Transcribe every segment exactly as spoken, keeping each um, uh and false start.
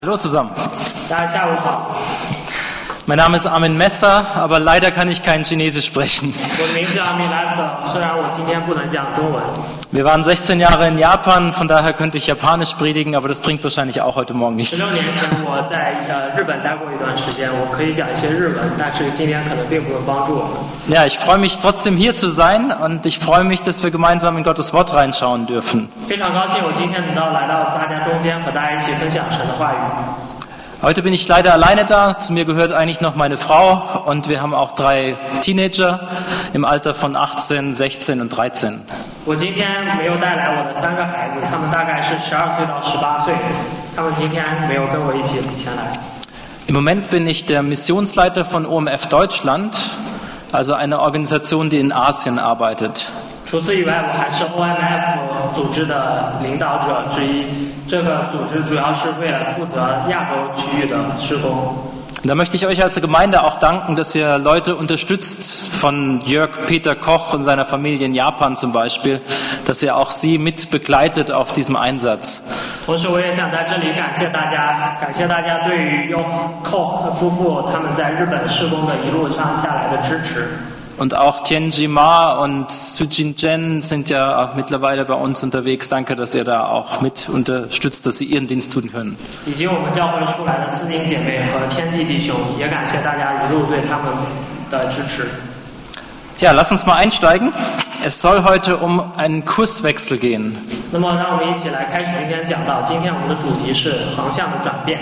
Hallo zusammen. 大家下午好， Mein Name ist Armin Messer, aber leider kann ich kein Chinesisch sprechen. 我的名字叫阿米拉瑟，虽然我今天不能讲中文。 Wir waren sechzehn Jahre in Japan, von daher könnte ich Japanisch predigen, aber das bringt wahrscheinlich auch heute Morgen 十 nichts. 六年前我在呃日本待过一段时间，我可以讲一些日文，但是今天可能并不能帮助我们。 Ja, ich freue mich trotzdem hier zu sein und ich freue mich, dass wir gemeinsam in Gottes Wort reinschauen dürfen. 非常高兴我今天能到来到大家中间，和大家一起分享神的话语。 Heute bin ich leider alleine da, zu mir gehört eigentlich noch meine Frau und wir haben auch drei Teenager im Alter von achtzehn, sechzehn und dreizehn. 我今天没有带来我的三个孩子，他们大概是十二岁到十八岁，他们今天没有跟我一起前来。 Im Moment bin ich der Missionsleiter von O M F Deutschland, also eine Organisation, die in Asien arbeitet. 除此以外，我还是 O M F 组织的领导者之一。这个组织主要是为了负责亚洲区域的施工。 Und da möchte ich euch als Gemeinde auch danken, dass ihr Leute unterstützt, von Jörg Peter Koch und seiner Familie in Japan zum Beispiel, dass ihr auch sie mit begleitet auf diesem Einsatz. 同时，我也想在这里感谢大家，感谢大家对于 Jörg Koch 夫妇他们在日本施工的一路上下来的支持。 Und auch Tianji Ma und Sujin Chen sind ja auch mittlerweile bei uns unterwegs. Danke, dass ihr da auch mit unterstützt, dass sie ihren Dienst tun können. 以及我们教会出来的四金姐妹和天际弟兄，也感谢大家一路对他们的支持。 Ja, lass uns mal einsteigen. Es soll heute um einen Kurswechsel gehen. 那么，让我们一起来开始今天讲到。今天我们的主题是航向的转变。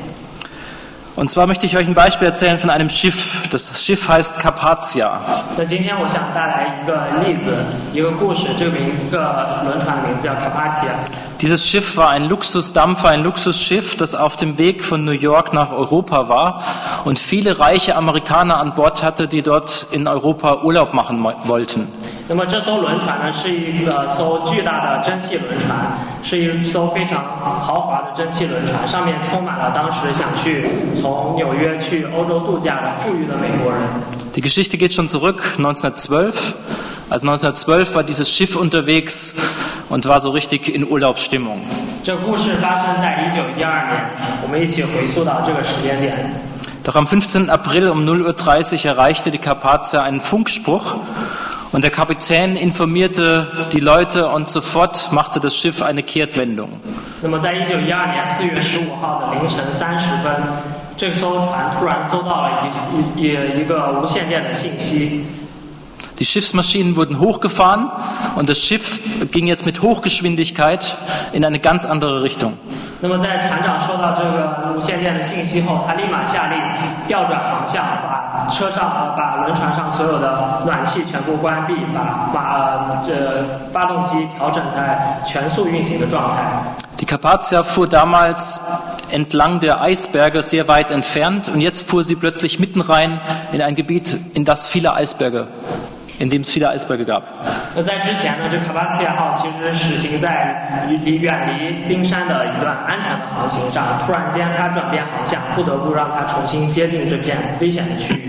Und zwar möchte ich euch ein Beispiel erzählen von einem Schiff. Das Schiff heißt Carpathia. 那今天我想带来一个例子，一个故事。这个名一个轮船的名字叫 Carpathia。 Dieses Schiff war ein Luxusdampfer, ein Luxusschiff, das auf dem Weg von New York nach Europa war und viele reiche Amerikaner an Bord hatte, die dort in Europa Urlaub machen wollten. 那么这艘轮船呢，是一个艘巨大的蒸汽轮船，是一艘非常豪华的蒸汽轮船，上面充满了当时想去从纽约去欧洲度假的富裕的美国人。 Die Geschichte geht schon zurück, neunzehnhundertzwölf. Also neunzehnhundertzwölf war dieses Schiff unterwegs und war so richtig in Urlaubsstimmung. 这故事发生在一九一二年，我们一起回溯到这个时间点。 Doch am fünfzehnten April um null Uhr dreißig erreichte die Carpathia einen Funkspruch und der Kapitän informierte die Leute und sofort machte das Schiff eine Kehrtwendung. 那么在一九一二年四月十五号的凌晨三十分，这艘船突然收到了一一一个无线电的信息。 Die Schiffsmaschinen wurden hochgefahren und das Schiff ging jetzt mit Hochgeschwindigkeit in eine ganz andere Richtung. 那么在船长收到这个无线电的信息后，他立马下令调转航向，把车上呃把轮船上所有的暖气全部关闭，把把呃这发动机调整在全速运行的状态。 Die Carpathia fuhr damals entlang der Eisberge sehr weit entfernt und jetzt fuhr sie plötzlich mitten rein in ein Gebiet, in das viele Eisberge, in dem es viele Eisberge gab. 那在之前呢，这卡巴奇亚号其实驶行在离远离冰山的一段安全的航行上，突然间它转变航向，不得不让它重新接近这片危险的区域。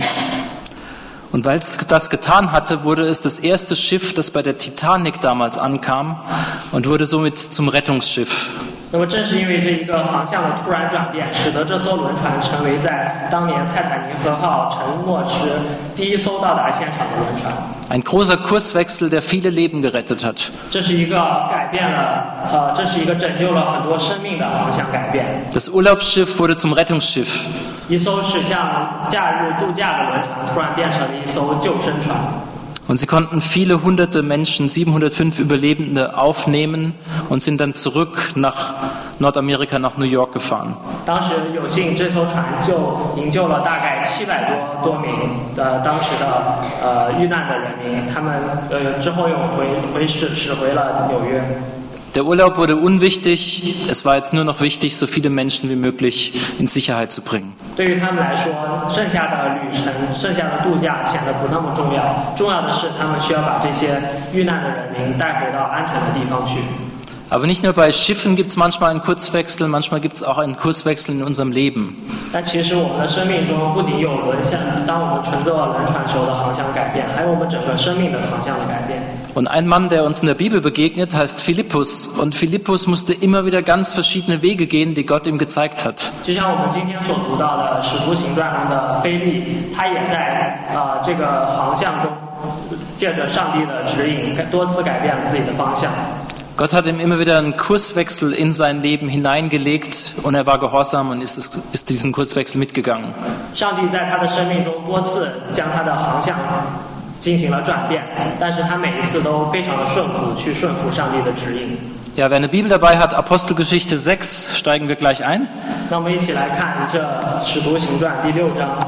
Und weil es das getan hatte, wurde es das erste Schiff, das bei der Titanic damals ankam und wurde somit zum Rettungsschiff. 那么正是因为这一个航向的突然转变，使得这艘轮船成为在当年泰坦尼克号沉没时第一艘到达现场的轮船。 Ein großer Kurswechsel, der viele Leben gerettet hat. 这是一个改变了，呃，这是一个拯救了很多生命的航向改变。 Das Urlaubsschiff wurde zum Rettungsschiff. 一艘驶向假日度假的轮船，突然变成了一艘救生船。 Und sie konnten viele hunderte Menschen, siebenhundertfünf Überlebende aufnehmen und sind dann zurück nach Nordamerika, nach New York gefahren. 当时有幸这艘船就营救了大概七百多多名的当时的呃遇难的人民，他们呃之后又回回驶驶回了纽约。 Der Urlaub wurde unwichtig. Es war jetzt nur noch wichtig, so viele Menschen wie möglich in Sicherheit zu bringen. 对于他们来说，剩下的旅程、剩下的度假显得不那么重要。重要的是，他们需要把这些遇难的人民带回到安全的地方去。 Aber nicht nur bei Schiffen gibt es manchmal einen Kurswechsel, manchmal gibt es auch einen Kurswechsel in unserem Leben. 但其实我们的生命中不仅有轮向，当我们乘坐轮船时候的航向改变，还有我们整个生命的航向的改变。 Und ein Mann, der uns in der Bibel begegnet, heißt Philippus. Und Philippus musste immer wieder ganz verschiedene Wege gehen, die Gott ihm gezeigt hat. 就像我们今天所读到的《使徒行传》中的腓利，他也在呃这个航向中，借着上帝的指引，多次改变了自己的方向。 Gott hat ihm immer wieder einen Kurswechsel in sein Leben hineingelegt und er war gehorsam und ist, ist diesen Kurswechsel mitgegangen. 上帝在他的生命中多次将他的航向进行了转变，但是他每一次都非常的顺服，去顺服上帝的指引。 Ja, wer eine Bibel dabei hat, Apostelgeschichte sechs, steigen wir gleich ein. 那我们一起来看这《使徒行传》第六章。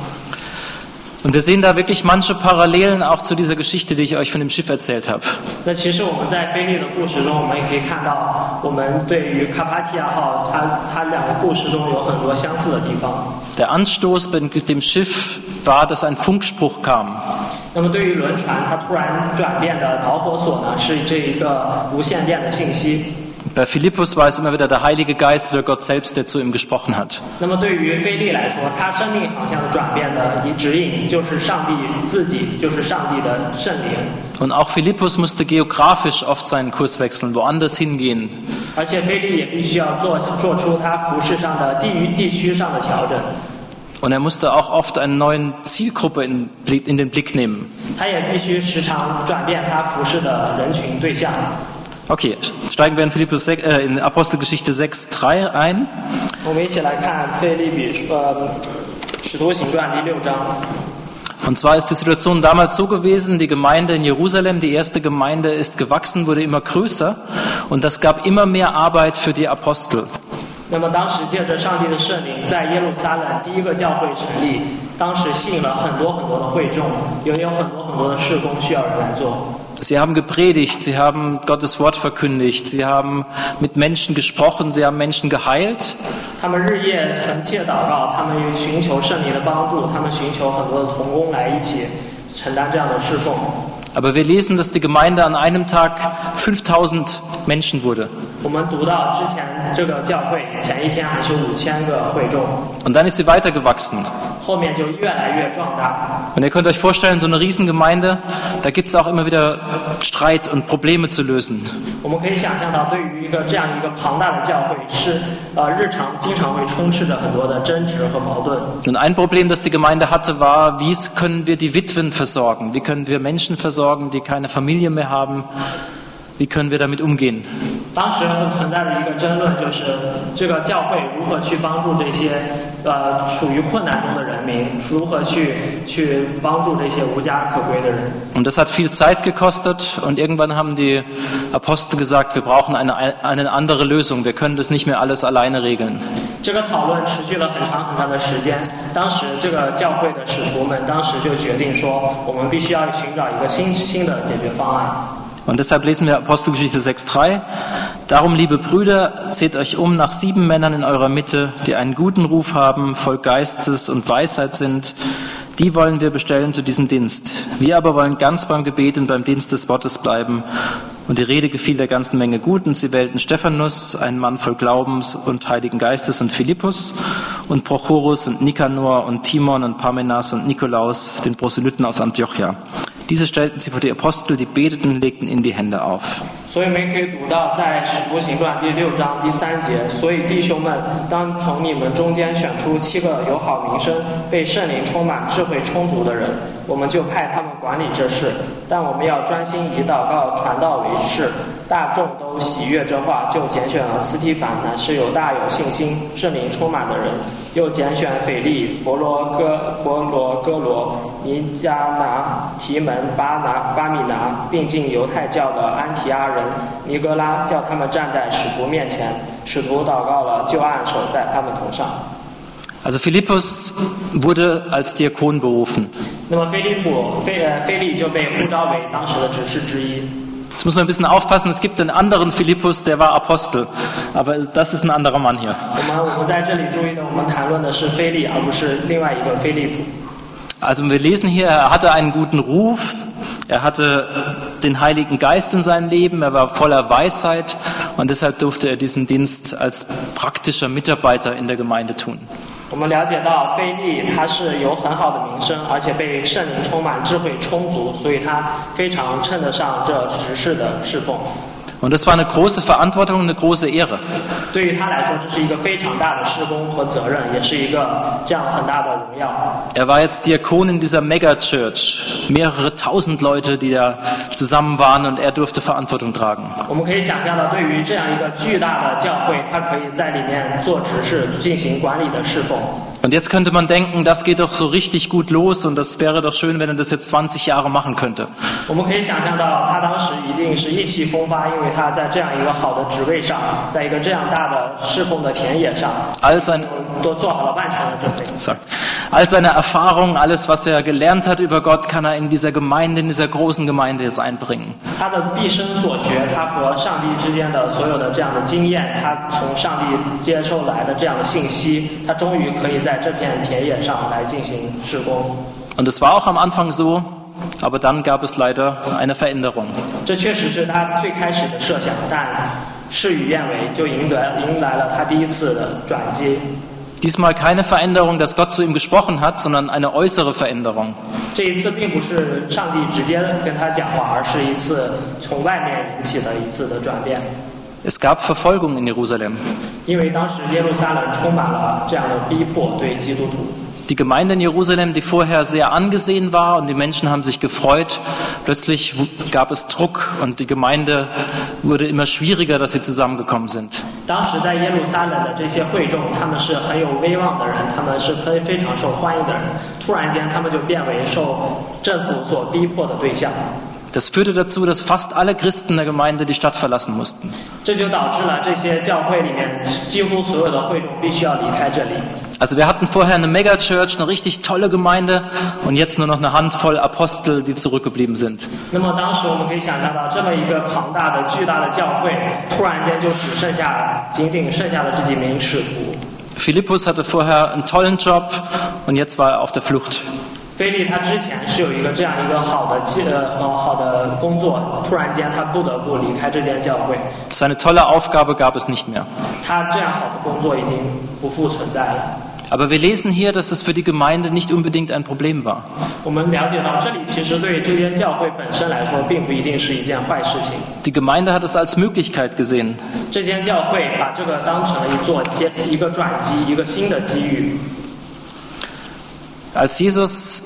Und wir sehen da wirklich manche Parallelen auch zu dieser Geschichte, die ich euch von dem Schiff erzählt habe. 那其实我们在腓利的故事中，我们也可以看到，我们对于卡帕提亚号，它它两个故事中有很多相似的地方。 Der Anstoß mit dem Schiff war, dass ein Funkspruch kam. 那么对于轮船，它突然转变的导火索呢，是这一个无线电的信息。 Bei Philippus war es immer wieder der Heilige Geist oder Gott selbst, der zu ihm gesprochen hat. 那么对于腓利来说，他生命航向的转变的指引就是上帝自己，就是上帝的圣灵。 Und auch Philippus musste geografisch oft seinen Kurs wechseln, woanders hingehen. 而且腓利也必须要做做出他服事上的地域地区上的调整。 Und er musste auch oft eine neue Zielgruppe in, in den Blick nehmen. 他也必须时常转变他服事的人群对象。 Okay, steigen wir in, Philippus, äh, in Apostelgeschichte sechs drei ein. 我们一起来看腓立比呃使徒行传第六章。 Und zwar ist die Situation damals so gewesen, die Gemeinde in Jerusalem, die erste Gemeinde ist gewachsen, wurde immer größer und das gab immer mehr Arbeit für die Apostel. 那么当时借着上帝的圣灵，在耶路撒冷第一个教会成立，当时吸引了很多很多的会众，也有很多很多的事工需要人来做。 Sie haben gepredigt, sie haben Gottes Wort verkündigt, sie haben mit Menschen gesprochen, sie haben Menschen geheilt. 他们日夜恳切祷告，他们寻求圣灵的帮助，他们寻求很多的同工来一起承担这样的侍奉。 Aber wir lesen, dass die Gemeinde an einem Tag fünftausend Menschen wurde. 我们读到之前这个教会前一天还是五千个会众。 Und dann ist sie weitergewachsen. 后面就越来越壮大。 Und ihr könnt euch vorstellen, so eine Riesengemeinde, da gibt es auch immer wieder Streit und Probleme zu lösen. 我们可以想象到，对于一个这样一个庞大的教会，是呃日常经常会充斥着很多的争执和矛盾。 Und ein Problem, das die Gemeinde hatte, war, wie können wir die Witwen versorgen? Wie können wir Menschen versorgen, die keine Familie mehr haben? Wie können wir damit umgehen? 当时存在的一个争论就是，这个教会如何去帮助这些呃处于困难中的人民，如何去去帮助这些无家可归的人。 Und das hat viel Zeit gekostet und irgendwann haben die Apostel gesagt, wir brauchen eine, eine andere Lösung, wir können das nicht mehr alles alleine regeln. 这个讨论持续了很长很长的时间，当时这个教会的使徒们当时就决定说，我们必须要寻找一个新新的解决方案。 Und deshalb lesen wir Apostelgeschichte sechs drei. Darum, liebe Brüder, seht euch um nach sieben Männern in eurer Mitte, die einen guten Ruf haben, voll Geistes und Weisheit sind. Die wollen wir bestellen zu diesem Dienst. Wir aber wollen ganz beim Gebet und beim Dienst des Wortes bleiben. Und die Rede gefiel der ganzen Menge gut, und sie wählten Stephanus, einen Mann voll Glaubens und Heiligen Geistes, und Philippus und Prochorus und Nikanor und Timon und Parmenas und Nikolaus, den Proselyten aus Antiochia. Diese stellten sie vor die Apostel, die beteten, legten ihnen die Hände auf. 所以我们可以读到，在《使徒行传》第六章第三节，所以弟兄们，当从你们中间选出七个有好名声、被圣灵充满、智慧充足的人，我们就派他们管理这事。但我们要专心以祷告、传道为事。大众都喜悦这话，就拣选了斯提凡，乃是有大有信心、圣灵充满的人；又拣选腓利、伯罗哥、伯罗哥罗、尼加拿、提门、巴拿、巴米拿，并进犹太教的安提阿人尼哥拉，叫他们站在使徒面前。使徒祷告了，就按手在他们头上。 Also Philippus wurde als Diakon berufen. 那么菲利普、菲呃菲利就被呼召为当时的执事之一。 Jetzt muss man ein bisschen aufpassen, es gibt einen anderen Philippus, der war Apostel, aber das ist ein anderer Mann hier. 我们我们在这里注意的，我们谈论的是菲利，而不是另外一个菲利普。 Also wir lesen hier, er hatte einen guten Ruf, er hatte den Heiligen Geist in seinem Leben, er war voller Weisheit und deshalb durfte er diesen Dienst als praktischer Mitarbeiter in der Gemeinde tun. 我们了解到腓利他是有很好的名声，而且被圣灵充满，智慧充足，所以他非常称得上这执事的侍奉。 Und das war eine große Verantwortung, eine große Ehre. 对于他来说，这是一个非常大的事工和责任，也是一个这样很大的荣耀。 Er war jetzt Diakon in dieser Megachurch. Mehrere tausend Leute, die da zusammen waren und er durfte Verantwortung tragen. 我们可以想象到，对于这样一个巨大的教会，他可以在里面做执事，进行管理的侍奉。 Und jetzt könnte man denken, das geht doch so richtig gut los und das wäre doch schön, wenn er das jetzt zwanzig Jahre machen könnte. 我们可以想象到，他当时一定是意气风发，因为他在这样一个好的职位上，在一个这样大的侍奉的田野上， All sein, 都做好了万全的准备。 sorry, all seine Erfahrungen, alles, was er gelernt hat über Gott, kann er in dieser Gemeinde, in dieser großen Gemeinde jetzt einbringen. 他的毕生所学，他和上帝之间的所有的这样的经验，他从上帝接受来的这样的信息，他终于可以在这片田野上来进行事工。 Und es war auch am Anfang so, aber dann gab es leider eine Veränderung. 这确实是他最开始的设想，但事与愿违，就迎得迎来了他第一次的转机。 Diesmal keine Veränderung, dass Gott zu ihm gesprochen hat, sondern eine äußere Veränderung. 这一次并不是上帝直接跟他讲话，而是一次从外面引起的一次的转变。 Es gab Verfolgung in Jerusalem. 因为当时耶路撒冷充满了这样的逼迫对基督徒。 Die Gemeinde in Jerusalem, die vorher sehr angesehen war und die Menschen haben sich gefreut, plötzlich gab es Druck und die Gemeinde wurde immer schwieriger, dass sie zusammengekommen sind. 当时在耶路撒冷的这些会众，他们是很有威望的人，他们是非非常受欢迎的人。突然间，他们就变为受政府所逼迫的对象。 Das führte dazu, dass fast alle Christen der Gemeinde die Stadt verlassen mussten. 这就导致了这些教会里面几乎所有的会众必须要离开这里。 Also wir hatten vorher eine Megachurch, eine richtig tolle Gemeinde und jetzt nur noch eine Handvoll Apostel, die zurückgeblieben sind. 那么当时我们可以想象到，这么一个庞大的、巨大的教会，突然间就只剩下仅仅剩下了这几名使徒。 Philippus hatte vorher einen tollen Job und jetzt war er auf der Flucht. 腓利他之前是有一个这样一个好的呃很好的工作，突然间他不得不离开这间教会。 Seine tolle Aufgabe gab es nicht mehr. 他这样好的工作已经不复存在了。 Aber wir lesen hier, dass es für die Gemeinde nicht unbedingt ein Problem war. 我们了解到，这里其实对这间教会本身来说，并不一定是一件坏事情。 Die Gemeinde hat es als Möglichkeit gesehen. 这间教会把这个当成一座接一个转机，一个新的机遇。 Als Jesus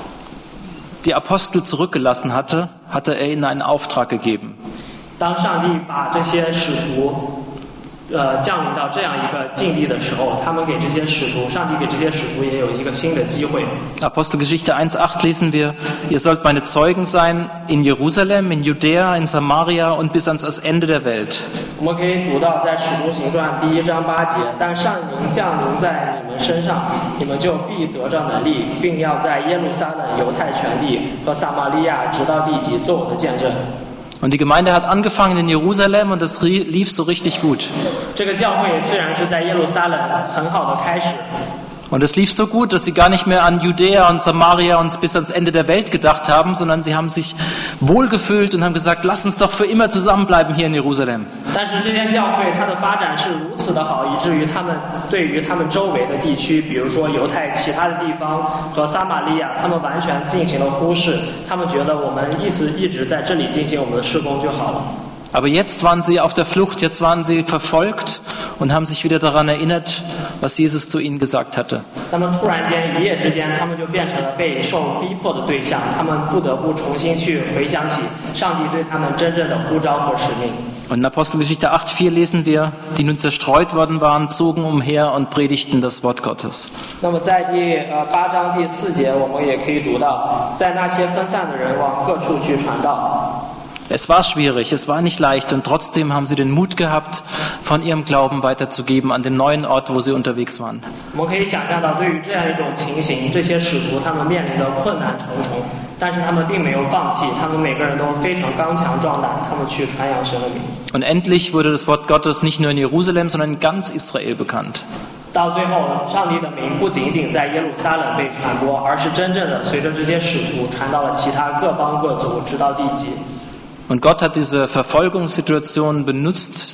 die Apostel zurückgelassen hatte, hatte er ihnen einen Auftrag gegeben. 当上帝把这些使徒，呃，降临到这样一个境地的时候，他们给这些使徒，上帝给这些使徒也有一个新的机会。 Apostelgeschichte eins acht lesen wir, ihr sollt meine Zeugen sein in Jerusalem, in Judäa, in Samaria und bis ans Ende der Welt. 我们可以读到在使徒行传第一章八节，但圣灵降临在你们身上，你们就必得着能力，并要在耶路撒冷、犹太全地和撒玛利亚直到地极做我的见证。 Und die Gemeinde hat angefangen in Jerusalem und es lief so richtig gut. 这个教会虽然是在耶路撒冷很好的开始。 Und es lief so gut, dass sie gar nicht mehr an Judäa und Samaria und bis ans Ende der Welt gedacht haben, sondern sie haben sich wohlgefühlt und haben gesagt, lass uns doch für immer zusammenbleiben hier in Jerusalem. 但是这间教会它的发展是如此的好，以至于他们对于他们周围的地区，比如说犹太其他的地方和撒玛利亚，他们完全进行了忽视。他们觉得我们一直一直在这里进行我们的事工就好了。 Aber jetzt waren sie auf der Flucht, jetzt waren sie verfolgt und haben sich wieder daran erinnert, was Jesus zu ihnen gesagt hatte. 那么突然间，一夜之间，他们就变成了被受逼迫的对象，他们不得不重新去回想起上帝对他们真正的呼召和使命。 Und in Apostelgeschichte acht vier lesen wir, die nun zerstreut worden waren, zogen umher und predigten das Wort Gottes. 那么在第呃八章第四节，我们也可以读到，在那些分散的人往各处去传道。 Es war schwierig, es war nicht leicht und trotzdem haben sie den Mut gehabt, von ihrem Glauben weiterzugeben an dem neuen Ort, wo sie unterwegs waren. 我们可以想象到，对于这样一种情形，这些使徒他们面临的困难重重，但是他们并没有放弃，他们每个人都非常刚强壮胆，他们去传扬神的名。 Und endlich wurde das Wort Gottes nicht nur in Jerusalem, sondern in ganz Israel bekannt. 到最后，上帝的名不仅仅在耶路撒冷被传播，而是真正的随着这些使徒传到了其他各邦各族，直到地极。 Und Gott hat diese Verfolgungssituation benutzt,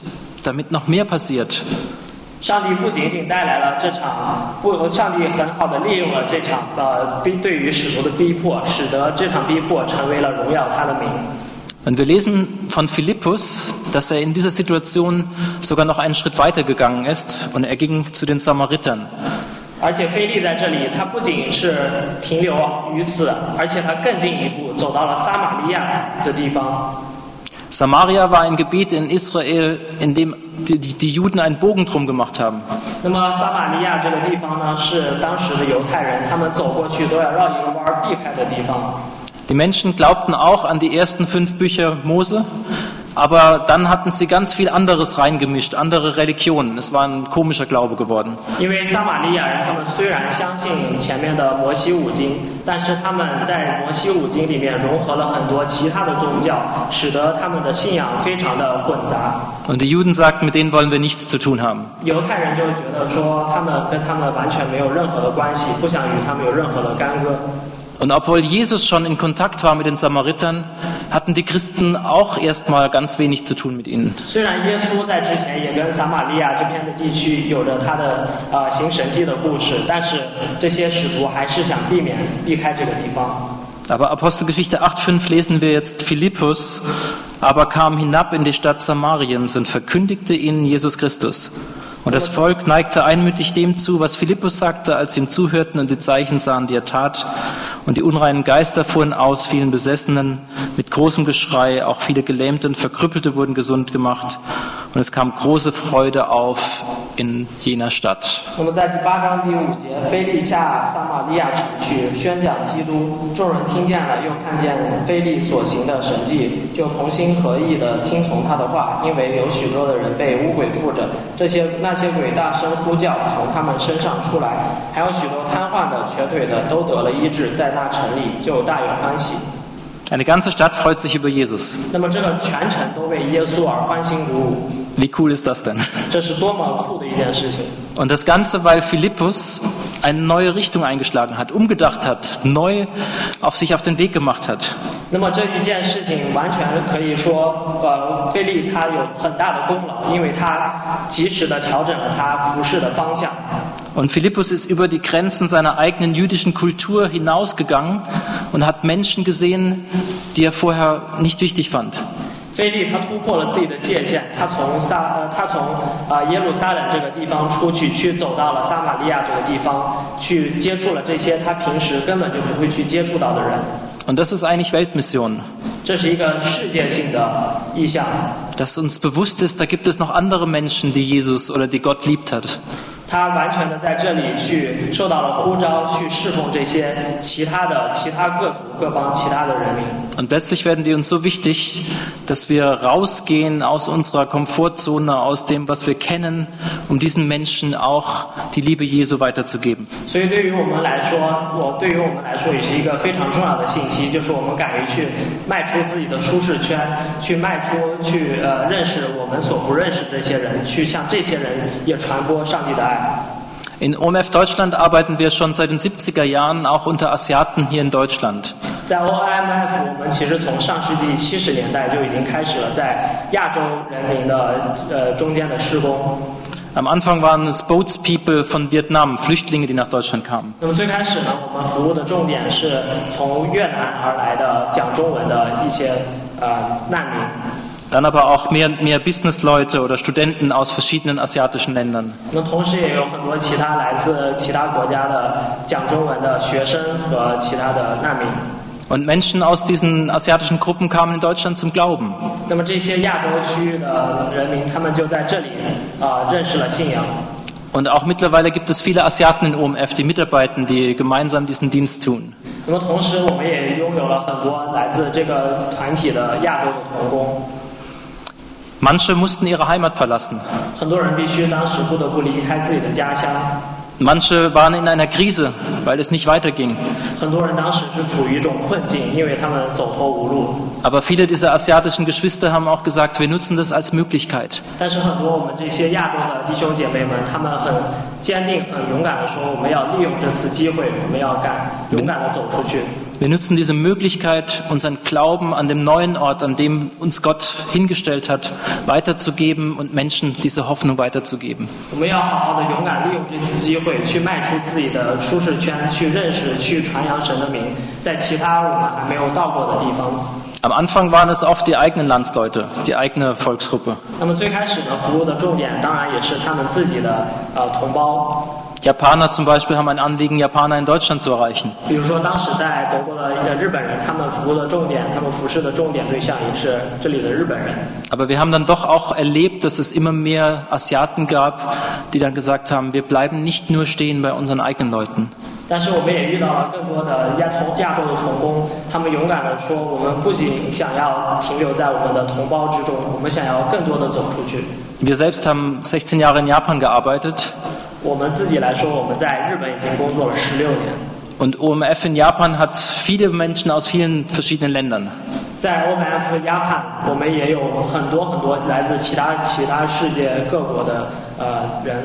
damit noch mehr passiert. 上帝不仅仅带来了这场不，上帝很好的利用了这场呃逼对于使徒的逼迫，使得这场逼迫成为了荣耀他的名。 Und wir lesen von Philippus, dass er in dieser Situation sogar noch einen Schritt weiter gegangen ist und er ging zu den Samaritern. 而且腓利在这里，他不仅是停留于此，而且他更进一步走到了撒玛利亚的地方。 Samaria war ein Gebiet in Israel, in dem die, die, die Juden einen Bogen drum gemacht haben. 那么撒玛利亚这个地方呢，是当时的犹太人，他们走过去都要绕一个弯避开的地方。 Die Menschen glaubten auch an die ersten fünf Bücher Mose, aber dann hatten sie ganz viel anderes reingemischt, andere Religionen. Es war ein komischer Glaube geworden. 因为撒玛利亚人，他们虽然相信前面的摩西五经，但是他们在摩西五经里面融合了很多其他的宗教，使得他们的信仰非常的混杂。 Und die Juden sagten, mit denen wollen wir nichts zu tun haben. 犹太人就觉得说，他们跟他们完全没有任何的关系，不想与他们有任何的干戈。 Und obwohl Jesus schon in Kontakt war mit den Samaritern, hatten die Christen auch erstmal ganz wenig zu tun mit ihnen. 虽然耶稣在之前也跟撒玛利亚这片的地区有着他的呃行神迹的故事，但是这些使徒还是想避免避开这个地方。 Aber Apostelgeschichte acht Komma fünf lesen wir jetzt, Philippus aber kam hinab in die Stadt Samariens und verkündigte ihnen Jesus Christus. Und das Volk neigte einmütig dem zu, was Philippus sagte, als sie ihm zuhörten und die Zeichen sahen, die er tat. Und die unreinen Geister fuhren aus, vielen Besessenen, mit großem Geschrei, auch viele Gelähmte und Verkrüppelte wurden gesund gemacht. Und es kam große Freude auf in jener Stadt. 那么在第八章第五节，腓利下撒玛利亚城去宣讲基督，众人听见了，又看见腓利所行的神迹，就同心合意地听从他的话，因为有许多的人被污鬼附着，这些那些鬼大声呼叫，从他们身上出来，还有许多瘫痪的、瘸腿的都得了医治，在那城里就大有欢喜。 Eine ganze Stadt freut sich über Jesus. 那么这个全城都为耶稣而欢欣鼓舞。 Wie cool ist das denn? 这是多么酷的一件事情。 Und das Ganze, weil Philippus eine neue Richtung eingeschlagen hat, umgedacht hat, neu auf sich auf den Weg gemacht hat. 那么这一件事情完全可以说，呃，腓利他有很大的功劳，因为他及时的调整了他服事的方向。 Und Philippus ist über die Grenzen seiner eigenen jüdischen Kultur hinausgegangen und hat Menschen gesehen, die er vorher nicht wichtig fand. 腓利他突破了自己的界限，他从撒呃他从啊、呃、耶路撒冷这个地方出去，去走到了撒玛利亚这个地方，去接触了这些他平时根本就不会去接触到的人。 Und das ist eigentlich Weltmission. 这是一个世界性的意向。 Dass uns bewusst ist, da gibt es noch andere Menschen, die Jesus oder die Gott liebt hat. 他完全的在这里去受到了呼召，去侍奉这些其他的其他各族各邦其他的人民。 Und plötzlich werden die uns so wichtig, dass wir rausgehen aus unserer Komfortzone, aus dem, was wir kennen, um diesen Menschen auch die Liebe Jesu weiterzugeben. 所以对于我们来说，我对于我们来说也是一个非常重要的信息，就是我们敢于去迈出自己的舒适圈，去迈出去呃认识我们所不认识这些人，去向这些人也传播上帝的爱。 In O M F Deutschland arbeiten wir schon seit den siebziger Jahren auch unter Asiaten hier in Deutschland. 在 O M F， 我们其实从上世纪七十年代就已经开始了在亚洲人民的呃中间的施工。 Am Anfang waren es Boatspeople von Vietnam, Flüchtlinge, die nach Deutschland kamen. 那么最开始呢，我们服务的重点是从越南而来的讲中文的一些呃难民。 Dann aber auch mehr und mehr Businessleute oder Studenten aus verschiedenen asiatischen Ländern. 那同时也有很多其他来自其他国家的讲中文的学生和其他的难民。 Und Menschen aus diesen asiatischen Gruppen kamen in Deutschland zum Glauben. 那么这些亚洲区域的人民，他们就在这里啊、呃、认识了信仰。 Und auch mittlerweile gibt es viele Asiaten in O M F, die mitarbeiten, die gemeinsam diesen Dienst tun. 那么同时，我们也拥有了很多来自这个团体的亚洲的同工。 Manche mussten ihre Heimat verlassen. 很多人必须当时不得不离开自己的家乡。 Manche waren in einer Krise, weil es nicht weiterging. 很多人当时是处于一种困境，因为他们走投无路。 Aber viele dieser asiatischen Geschwister haben auch gesagt, wir nutzen das als Möglichkeit. 但是很多我们这些亚洲的弟兄姐妹们，他们很坚定、很勇敢地说，我们要利用这次机会，我们要敢勇敢地走出去。 Wir nutzen diese Möglichkeit, unseren Glauben an dem neuen Ort, an dem uns Gott hingestellt hat, weiterzugeben und Menschen diese Hoffnung weiterzugeben. 我们要好好的勇敢利用这次机会，去迈出自己的舒适圈，去认识、去传扬神的名，在其他我们还没有到过的地方。 Am Anfang waren es oft die eigenen Landsleute, die eigene Volksgruppe. 那么最开始呢，服务的重点当然也是他们自己的呃同胞。 Japaner zum Beispiel haben ein Anliegen, Japaner in Deutschland zu erreichen. 比如说，当时在德国的日本人，他们服务的重点，他们服侍的重点对象也是这里的日本人。 Aber wir haben dann doch auch erlebt, dass es immer mehr Asiaten gab, die dann gesagt haben, wir bleiben nicht nur stehen bei unseren eigenen Leuten. 但是我们也遇到了更多的亚同亚洲的同工，他们勇敢地说，我们不仅想要停留在我们的同胞之中，我们想要更多的走出去。 Wir selbst haben sechzehn Jahre in Japan gearbeitet. 我们自己来说，我们在日本已经工作了十六年。 Und O M F in Japan hat viele Menschen aus vielen verschiedenen Ländern. 在 O M F Japan， 我们也有很多很多来自其他其他世界各国的呃人。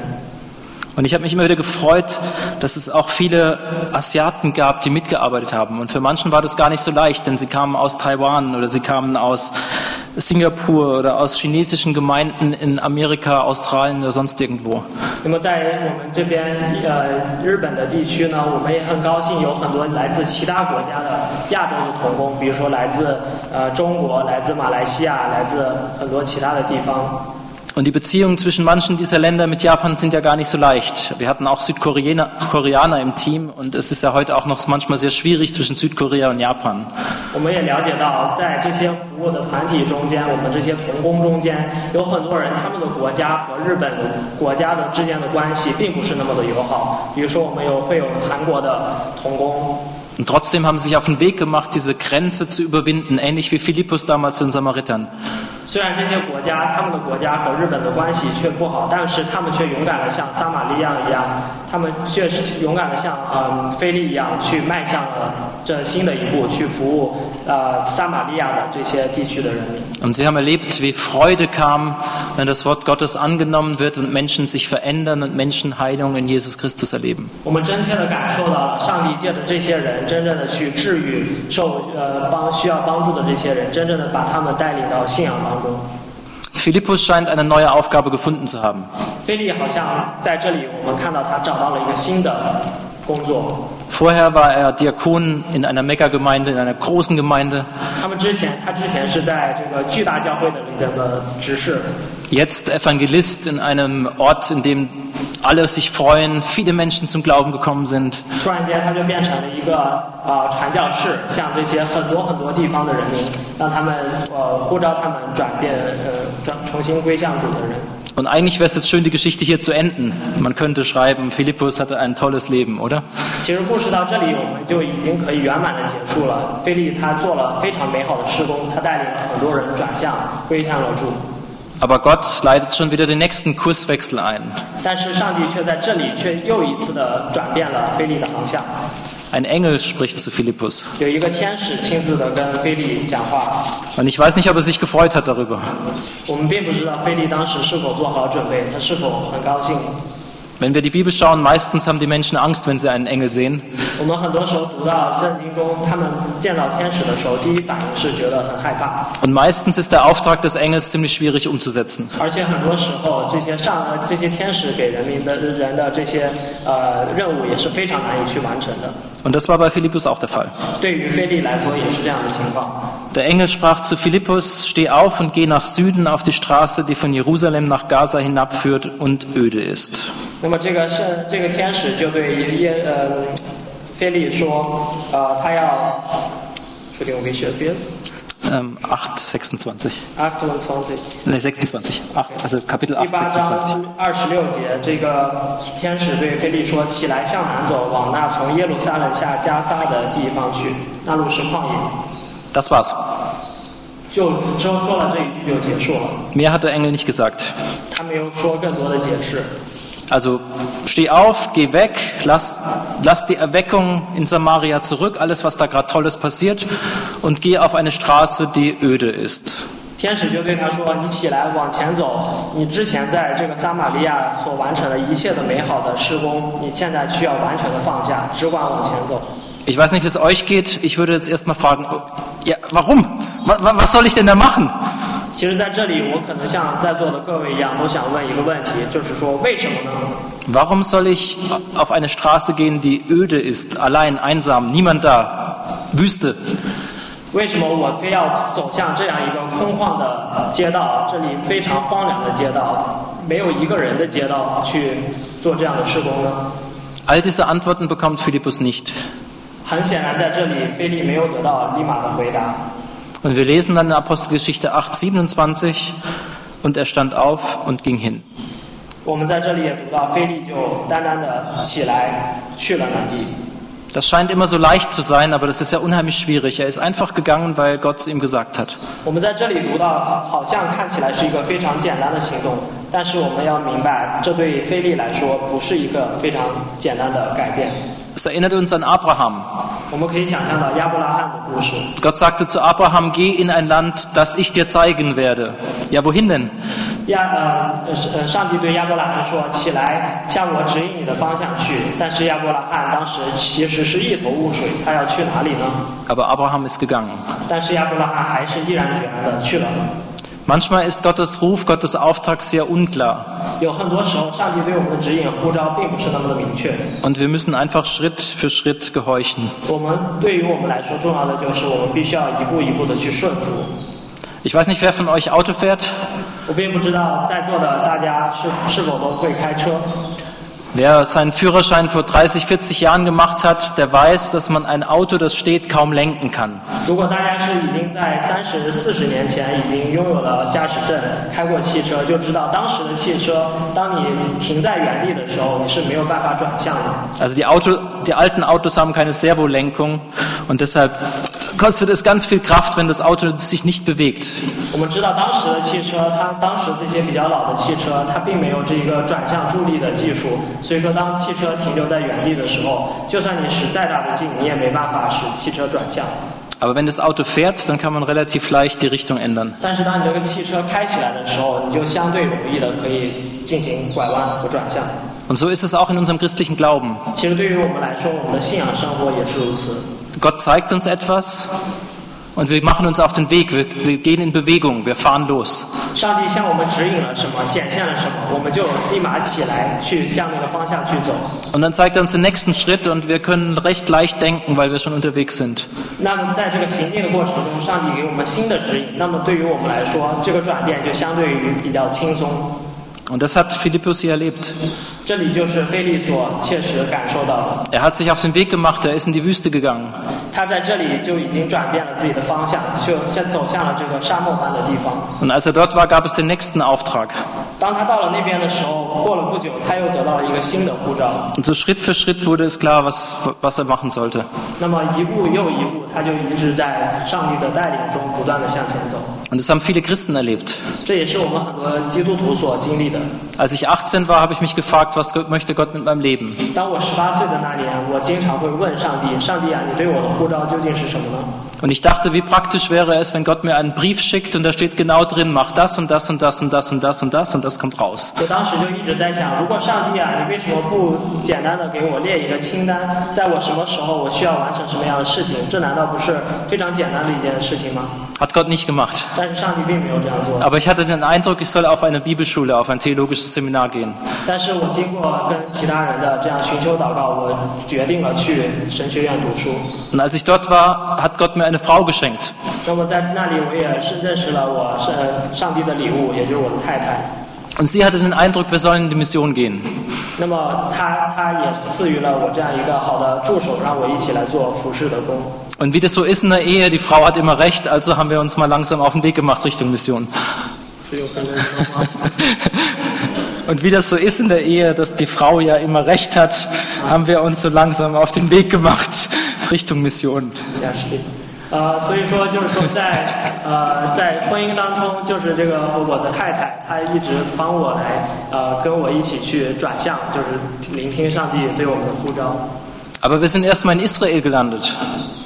Und ich habe mich immer wieder gefreut, dass es auch viele Asiaten gab, die mitgearbeitet haben. Und für manchen war das gar nicht so leicht, denn sie kamen aus Taiwan oder sie kamen aus Singapur oder aus chinesischen Gemeinden in Amerika, Australien oder sonst irgendwo. 那么在我们这边呃日本的地区呢，我们也很高兴有很多来自其他国家的亚洲的同工，比如说来自呃中国、来自马来西亚、来自很多其他的地方。 Und die Beziehungen zwischen manchen dieser Länder mit Japan sind ja gar nicht so leicht. Wir hatten auch Südkoreaner Koreaner im Team und es ist ja heute auch noch manchmal sehr schwierig zwischen Südkorea und Japan. 我们也了解到，在这些服务的团体中间，我们这些同工中间，有很多人他们的国家和日本国家的之间的关系并不是那么的友好。比如说，我们有会有韩国的同工。 Und trotzdem haben sie sich auf den Weg gemacht, diese Grenze zu überwinden, ähnlich wie Philippus damals zu den Samaritern. 虽然这些国家，他们的国家和日本的关系却不好，但是他们却勇敢的像撒玛利亚一样，他们却是勇敢的像呃腓力一样，去迈向了这新的一步，去服务呃撒玛利亚的这些地区的人民。 Und sie haben erlebt, wie Freude kam, wenn das Wort Gottes angenommen wird und Menschen sich verändern und Menschen Heilung in Jesus Christus erleben. 我们真切的感受到了上帝借着这些人，真正的去治愈受呃帮需要帮助的这些人，真正的把他们带领到信仰当中。 Philippus scheint eine neue Aufgabe gefunden zu haben. 腓力好像在这里，我们看到他找到了一个新的工作。 Vorher war er Diakon in einer Megagemeinde, in einer großen Gemeinde. 他们之前，他之前是在这个巨大教会的里边的执事。 Jetzt Evangelist in einem Ort, in dem alle sich freuen, viele Menschen zum Glauben gekommen sind. 突然间，他就变成了一个呃传教士，向这些很多很多地方的人民，让他们呃呼召他们转变呃转重新归向主的人。 Und eigentlich wäre es jetzt schön, die Geschichte hier zu enden. Man könnte schreiben, Philippus hatte ein tolles Leben, oder? 其实故事到这里，我们就已经可以圆满的结束了。腓力他做了非常美好的事工，他带领了很多人转向归向了主。 Aber Gott leitet schon wieder den nächsten Kurswechsel ein. 但是上帝却在这里却又一次的转变了腓力的航向。 Ein Engel spricht zu Philippus. 有一个天使亲自的跟腓力讲话。 Und ich weiß nicht, ob er sich gefreut hat darüber. 我们并不知道腓力当时是否做好准备，他是否很高兴。 Wenn wir die Bibel schauen, meistens haben die Menschen Angst, wenn sie einen Engel sehen. 我们很多时候读到圣经中，他们见到天使的时候，第一反应是觉得很害怕。 Und meistens ist der Auftrag des Engels ziemlich schwierig umzusetzen. 而且很多时候，这些上呃这些天使给人民的人的这些呃任务也是非常难以去完成的。 Und das war bei Philippus auch der Fall. 对于腓力来说也是这样的情况。 Der Engel sprach zu Philippus, steh auf und geh nach Süden auf die Straße, die von Jerusalem nach Gaza hinabführt und öde ist. 那么这个是这个天使就对耶呃腓力说，呃他要 Entschuldigung, wie viel ist Ähm, acht sechsundzwanzig. achtundzwanzig. Ne, sechsundzwanzig. acht, also Kapitel acht, 第八 sechsundzwanzig. 章二十六节，这个天使对腓力说：“起来，向南走，往那从耶路撒冷下加撒的地方去，那路是旷野。” Das war's. 就说说了这一句就结束了。 Mehr hat der Engel nicht gesagt. 他没有说更多的解释。 Also steh auf, geh weg, lass, lass die Erweckung in Samaria zurück, alles was da gerade Tolles passiert, und geh auf eine Straße, die öde ist. 天使就对他说：“你起来，往前走。你之前在这个撒玛利亚所完成的一切的美好的施工，你现在需要完全的放下，只管往前走。” Ich weiß nicht, wie es euch geht. Ich würde jetzt erstmal fragen, ja, warum? Was soll ich denn da machen? 其实在这里我可能像在座的各位一样都想问一个问题，就是说为什么呢？ Warum soll ich auf eine Straße gehen, die öde ist, allein, einsam, niemand da, Wüste? 为什么我非要走向这样一个空旷的街道，这里非常荒凉的街道，没有一个人的街道去做这样的施工呢？ All diese Antworten bekommt Philippus nicht. 很显然，在这里腓利没有得到立马的回答。 Und wir lesen dann in Apostelgeschichte acht siebenundzwanzig, und er stand auf und ging hin. 我们在这里也读到，腓利就单单的起来去了那地。 Das scheint immer so leicht zu sein, aber das ist ja unheimlich schwierig. Er ist einfach gegangen, weil Gott es ihm gesagt hat. 我们在这里读到，好像看起来是一个非常简单的行动，但是我们要明白，这对腓利来说不是一个非常简单的改变。 Es erinnert uns an Abraham. 我们可以想象到亚伯拉罕的故事。 Gott sagte zu Abraham, geh in ein Land, das ich dir zeigen werde. Ja, wohin denn? 亚呃呃，上帝对亚伯拉罕说：“起来，向我指引你的方向去。”但是亚伯拉罕当时其实是一头雾水，他要去哪里呢？ Aber Abraham ist gegangen. 但是亚伯拉罕还是毅然决然的去了。 Manchmal ist Gottes Ruf, Gottes Auftrag sehr unklar. 有很多时候，上帝对我们的指引呼召并不是那么的明确。 Und wir müssen einfach Schritt für Schritt gehorchen. 我们对于我们来说，重要的就是我们必须要一步一步的去顺服。 Ich weiß nicht, wer von euch Auto fährt. 我并不知道在座的大家是是否都会开车。 Wer seinen Führerschein vor dreißig, vierzig Jahren gemacht hat, der weiß, dass man ein Auto, das steht, kaum lenken kann. 如果大家是已经在三十四十年前已经拥有了驾驶证，开过汽车，就知道当时的汽车，当你停在原地的时候，你是没有办法转向的。 Also die Auto, die alten Autos haben keine Servolenkung und deshalb kostet es ganz viel Kraft, wenn das Auto sich nicht bewegt. 我们知道当时的汽车，它当时这些比较老的汽车，它并没有这个转向助力的技术。 所以说，当汽车停留在原地的时候，就算你使再大的劲，你也没办法使汽车转向。 Aber wenn das Auto fährt, dann kann man relativ leicht die Richtung ändern. 但是当你这个汽车开起来的时候，你就相对容易的可以进行拐弯和转向。 Und so ist es auch in unserem christlichen Glauben. 其实对于我们来说，我们的信仰生活也是如此。 Gott zeigt uns etwas. Und wir machen uns auf den Weg, wir, wir gehen in Bewegung, wir fahren los. 上帝向我们指引了什么，显现了什么，我们就立马起来去向那个方向去走。 Und dann zeigt er uns den nächsten Schritt und wir können recht leicht denken, weil wir schon unterwegs sind. 那么在这个行进的过程中，上帝给我们新的指引，那么对于我们来说，这个转变就相对于比较轻松。 Und das hat Philippus hier erlebt. 这里就是腓利所切实感受到的。 Er hat sich auf den Weg gemacht, er ist in die Wüste gegangen. 他在这里就已经转变了自己的方向，就先走向了这个沙漠般的地方。 Und als er dort war, gab es den nächsten Auftrag. 当他到了那边的时候，过了不久，他又得到了一个新的呼召。 Und so Schritt für Schritt wurde es klar, was, was er machen sollte. 那么一步又一步，他就一直在上帝的带领中不断的向前走。 Und das haben viele Christen erlebt. 这也是我们很多基督徒所经历的。 Als ich achtzehn war, habe ich mich gefragt, was möchte Gott mit meinem Leben? 当我十八岁的那年，我经常会问上帝：上帝啊，你对我的呼召究竟是什么呢？ Und ich dachte, wie praktisch wäre es, wenn Gott mir einen Brief schickt und da steht genau drin, mach das und das und das und das und das und das und das kommt raus. 我当时就一直在想，如果上帝啊，你为什么不简单的给我列一个清单，在我什么时候我需要完成什么样的事情？这难道不是非常简单的一件事情吗？ Hat Gott nicht gemacht. 但是上帝并没有这样做。 Aber ich hatte den Eindruck, ich soll auf eine Bibelschule, auf ein theologisches Seminar gehen. 但是我经过跟其他人的这样寻求祷告，我决定了去神学院读书。 Und als ich dort war, hat Gott mir eine Frau geschenkt. 那么在那里，我也是认识了我是上帝的礼物，也就是我的太太。 Und sie hatte den Eindruck, wir sollen in die Mission gehen. 那么他他也赐予了我这样一个好的助手，让我一起来做服侍的工。 Und wie das so ist in der Ehe, die Frau hat immer recht, also haben wir uns mal langsam auf den Weg gemacht Richtung Mission. Und wie das so ist in der Ehe, dass die Frau ja immer recht hat, haben wir uns so langsam auf den Weg gemacht Richtung Mission. Ja, stimmt. 呃，所以说就是说在呃在婚姻当中，就是这个我的太太，她一直帮我来呃跟我一起去转向，就是聆听上帝对我们的呼召。 Aber wir sind erstmal in Israel gelandet.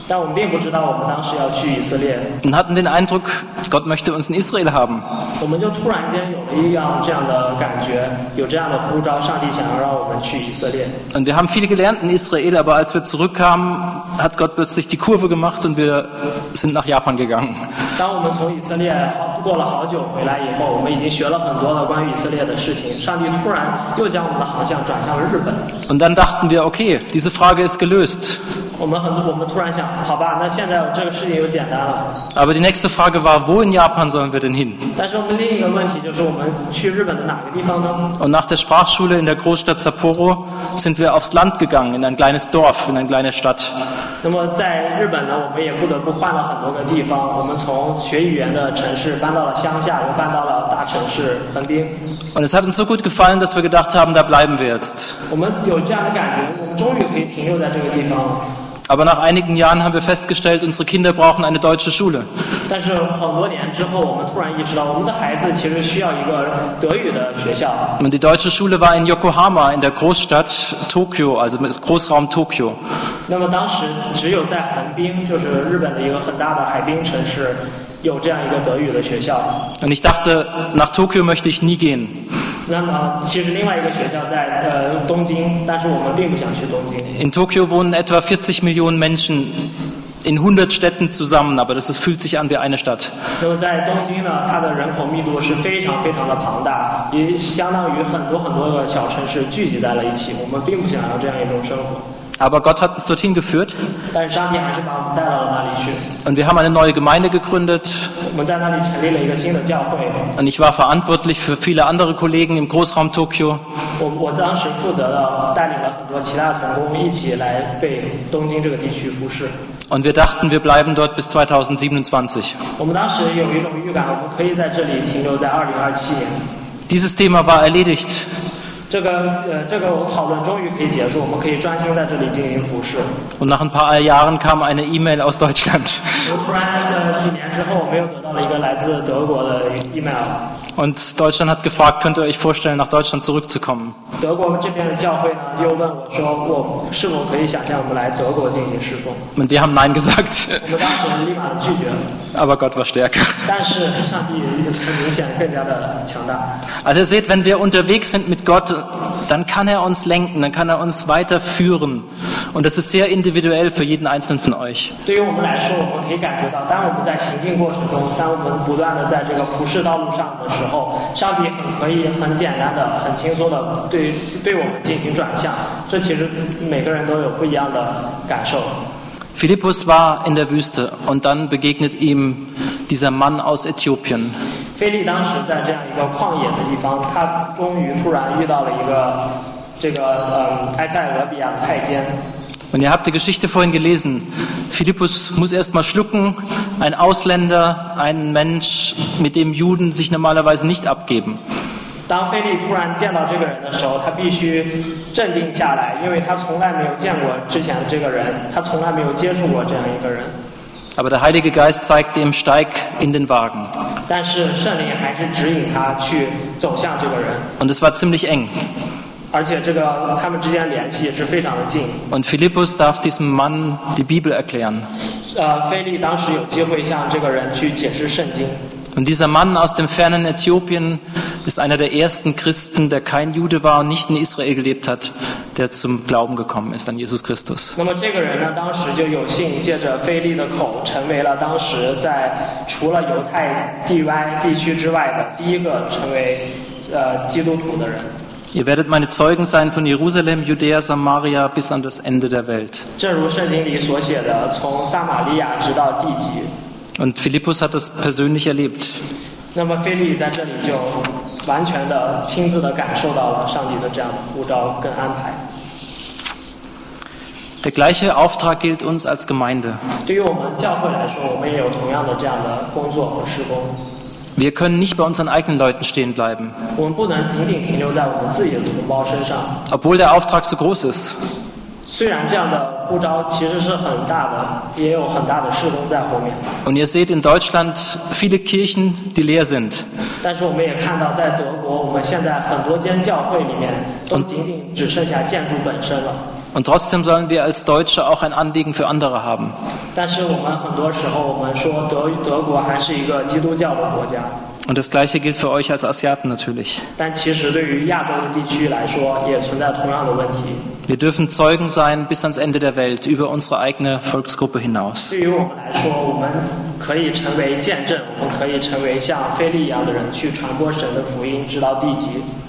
但我们并不知道我们当时要去以色列。 und hatten den Eindruck, Gott möchte uns in Israel haben. 我们就突然间有了一样这样的感觉，有这样的呼召，上帝想要让我们去以色列。 Und wir haben viel gelernt in Israel, aber als wir zurückkamen, hat Gott plötzlich die Kurve gemacht und wir sind nach Japan gegangen. 当我们从以色列好过了好久回来以后，我们已经学了很多的关于以色列的事情。上帝突然又将我们的航向转向了日本。 Und dann dachten wir, okay, diese Frage ist gelöst. 我们很多，我们突然想，好吧，那现在这个事情又简单了。 Aber die nächste Frage war, wo in Japan sollen wir denn hin? 但是我们另一个问题就是，我们去日本的哪个地方呢？ Und nach der Sprachschule in der Großstadt Sapporo sind wir aufs Land gegangen, in ein kleines Dorf, in eine kleine Stadt. 那么在日本呢，我们也不得不换了很多个地方。我们从学语言的城市搬到了乡下，又搬到了大城市横滨。 Und es hat uns so gut gefallen, dass wir gedacht haben, da bleiben wir jetzt. 我们有这样的感觉，我们终于可以停留在这个地方。 Aber nach einigen Jahren haben wir festgestellt, unsere Kinder brauchen eine deutsche Schule. 但是很多年之后，我们突然意识到，我们的孩子其实需要一个德语的学校。 Und die deutsche Schule war in Yokohama, in der Großstadt Tokio, also im Großraum Tokio. 那么当时只有在横滨，就是日本的一个很大的海滨城市，有这样一个德语的学校。 Und ich dachte, nach Tokio möchte ich nie gehen. 那么其实另外一个学校在呃东京，但是我们并不想去东京。 In Tokio wohnen etwa vierzig Millionen Menschen in hundert Städten zusammen, aber das ist, fühlt sich an wie eine Stadt. 那么在东京呢，它的人口密度是非常非常的庞大，也相当于很多很多个小城市聚集在了一起。我们并不想要这样一种生活。 Aber Gott hat uns dorthin geführt. 但是上帝还是把我们带到了那里去。 Und wir haben eine neue Gemeinde gegründet. 我们在那里成立了一个新的教会。 Und ich war verantwortlich für viele andere Kollegen im Großraum Tokio. 我我当时负责的带领了很多其他同工一起来为东京这个地区服侍。 Und wir dachten, wir bleiben dort bis zweitausendsiebenundzwanzig. 我们当时有一种预感，我们可以在这里停留在二零二七年。 Dieses Thema war erledigt. 这个呃，这个讨论终于可以结束，我们可以专心在这里进行服侍。 Und nach ein paar Jahren kam eine E-Mail aus Deutschland. 突然的几年之后，我们又得到了一个来自德国的 email。 Und Deutschland hat gefragt, könnt ihr euch vorstellen, nach Deutschland zurückzukommen? 德国这边的教会呢，又问我说，我是否可以想象我们来德国进行侍奉？ Und wir haben Nein gesagt. 我们当时立马的拒绝了。 Aber Gott war stärker. 但是上帝很明显更加的强大。 Also ihr seht, wenn wir unterwegs sind mit Gott, dann kann er uns lenken, dann kann er uns weiterführen. Und das ist sehr individuell für jeden Einzelnen von euch. 对于我们来说，我们可以感觉到，当我们在行进过程中，当我们不断的在这个服侍道路上的时候，上帝很可以很简单的、很轻松的对对我们进行转向。这其实每个人都有不一样的感受。 Philippus war in der Wüste und dann begegnet ihm dieser Mann aus Äthiopien. 腓利当时在这样一个旷野的地方，他终于突然遇到了一个这个呃埃塞俄比亚的太监。 Und ihr habt die Geschichte vorhin gelesen. Philippus muss erst mal schlucken, ein Ausländer, ein Mensch, mit dem Juden sich normalerweise nicht abgeben. 当腓利突然见到这个人的时候，他必须镇定下来，因为他从来没有见过之前的这个人，他从来没有接触过这样一个人。 Aber der Heilige Geist zeigte ihm, steig in den Wagen. 但是圣灵还是指引他去走向这个人。 Und es war ziemlich eng. 而且这个他们之间的联系也是非常的近。 Und Philippus darf diesem Mann die Bibel erklären. 呃，腓利当时有机会向这个人去解释圣经。 Und dieser Mann aus dem fernen Äthiopien ist einer der ersten Christen, der kein Jude war und nicht in Israel gelebt hat, der zum Glauben gekommen ist an Jesus Christus. 那么这个人呢，当时就有幸借着腓利的口，成为了当时在除了犹太地外地区之外的第一个成为呃基督徒的人。 Ihr werdet meine Zeugen sein von Jerusalem, Judäa, Samaria bis an das Ende der Welt. 正如圣经里所写的，从撒玛利亚直到地极。 Und Philippus hat das persönlich erlebt. 那么腓利在这里就完全的亲自的感受到了上帝的这样的呼召跟安排。 Der gleiche Auftrag gilt uns als Gemeinde. 对于我们教会来说，我们也有同样的这样的工作和事工。 Wir können nicht bei unseren eigenen Leuten stehen bleiben, 我们不能仅仅停留在我们自己的同胞身上。 obwohl der Auftrag so groß ist. 虽然这样的呼召其实是很大的，也有很大的事工在后面。 Und ihr seht in Deutschland viele Kirchen, die leer sind. 但是我们也看到，在德国，我们现在很多间教会里面都仅仅只剩下建筑本身了。 Und trotzdem sollen wir als Deutsche auch ein Anliegen für andere haben. 但是我们很多时候我们说德德国还是一个基督教的国家。 Und das Gleiche gilt für euch als Asiaten natürlich. 但其实对于亚洲的地区来说，也存在同样的问题。 Wir dürfen Zeugen sein bis ans Ende der Welt, über unsere eigene Volksgruppe hinaus. 对于我们来说，我们可以成为见证，我们可以成为像腓利一样的人，去传播神的福音，直到地极。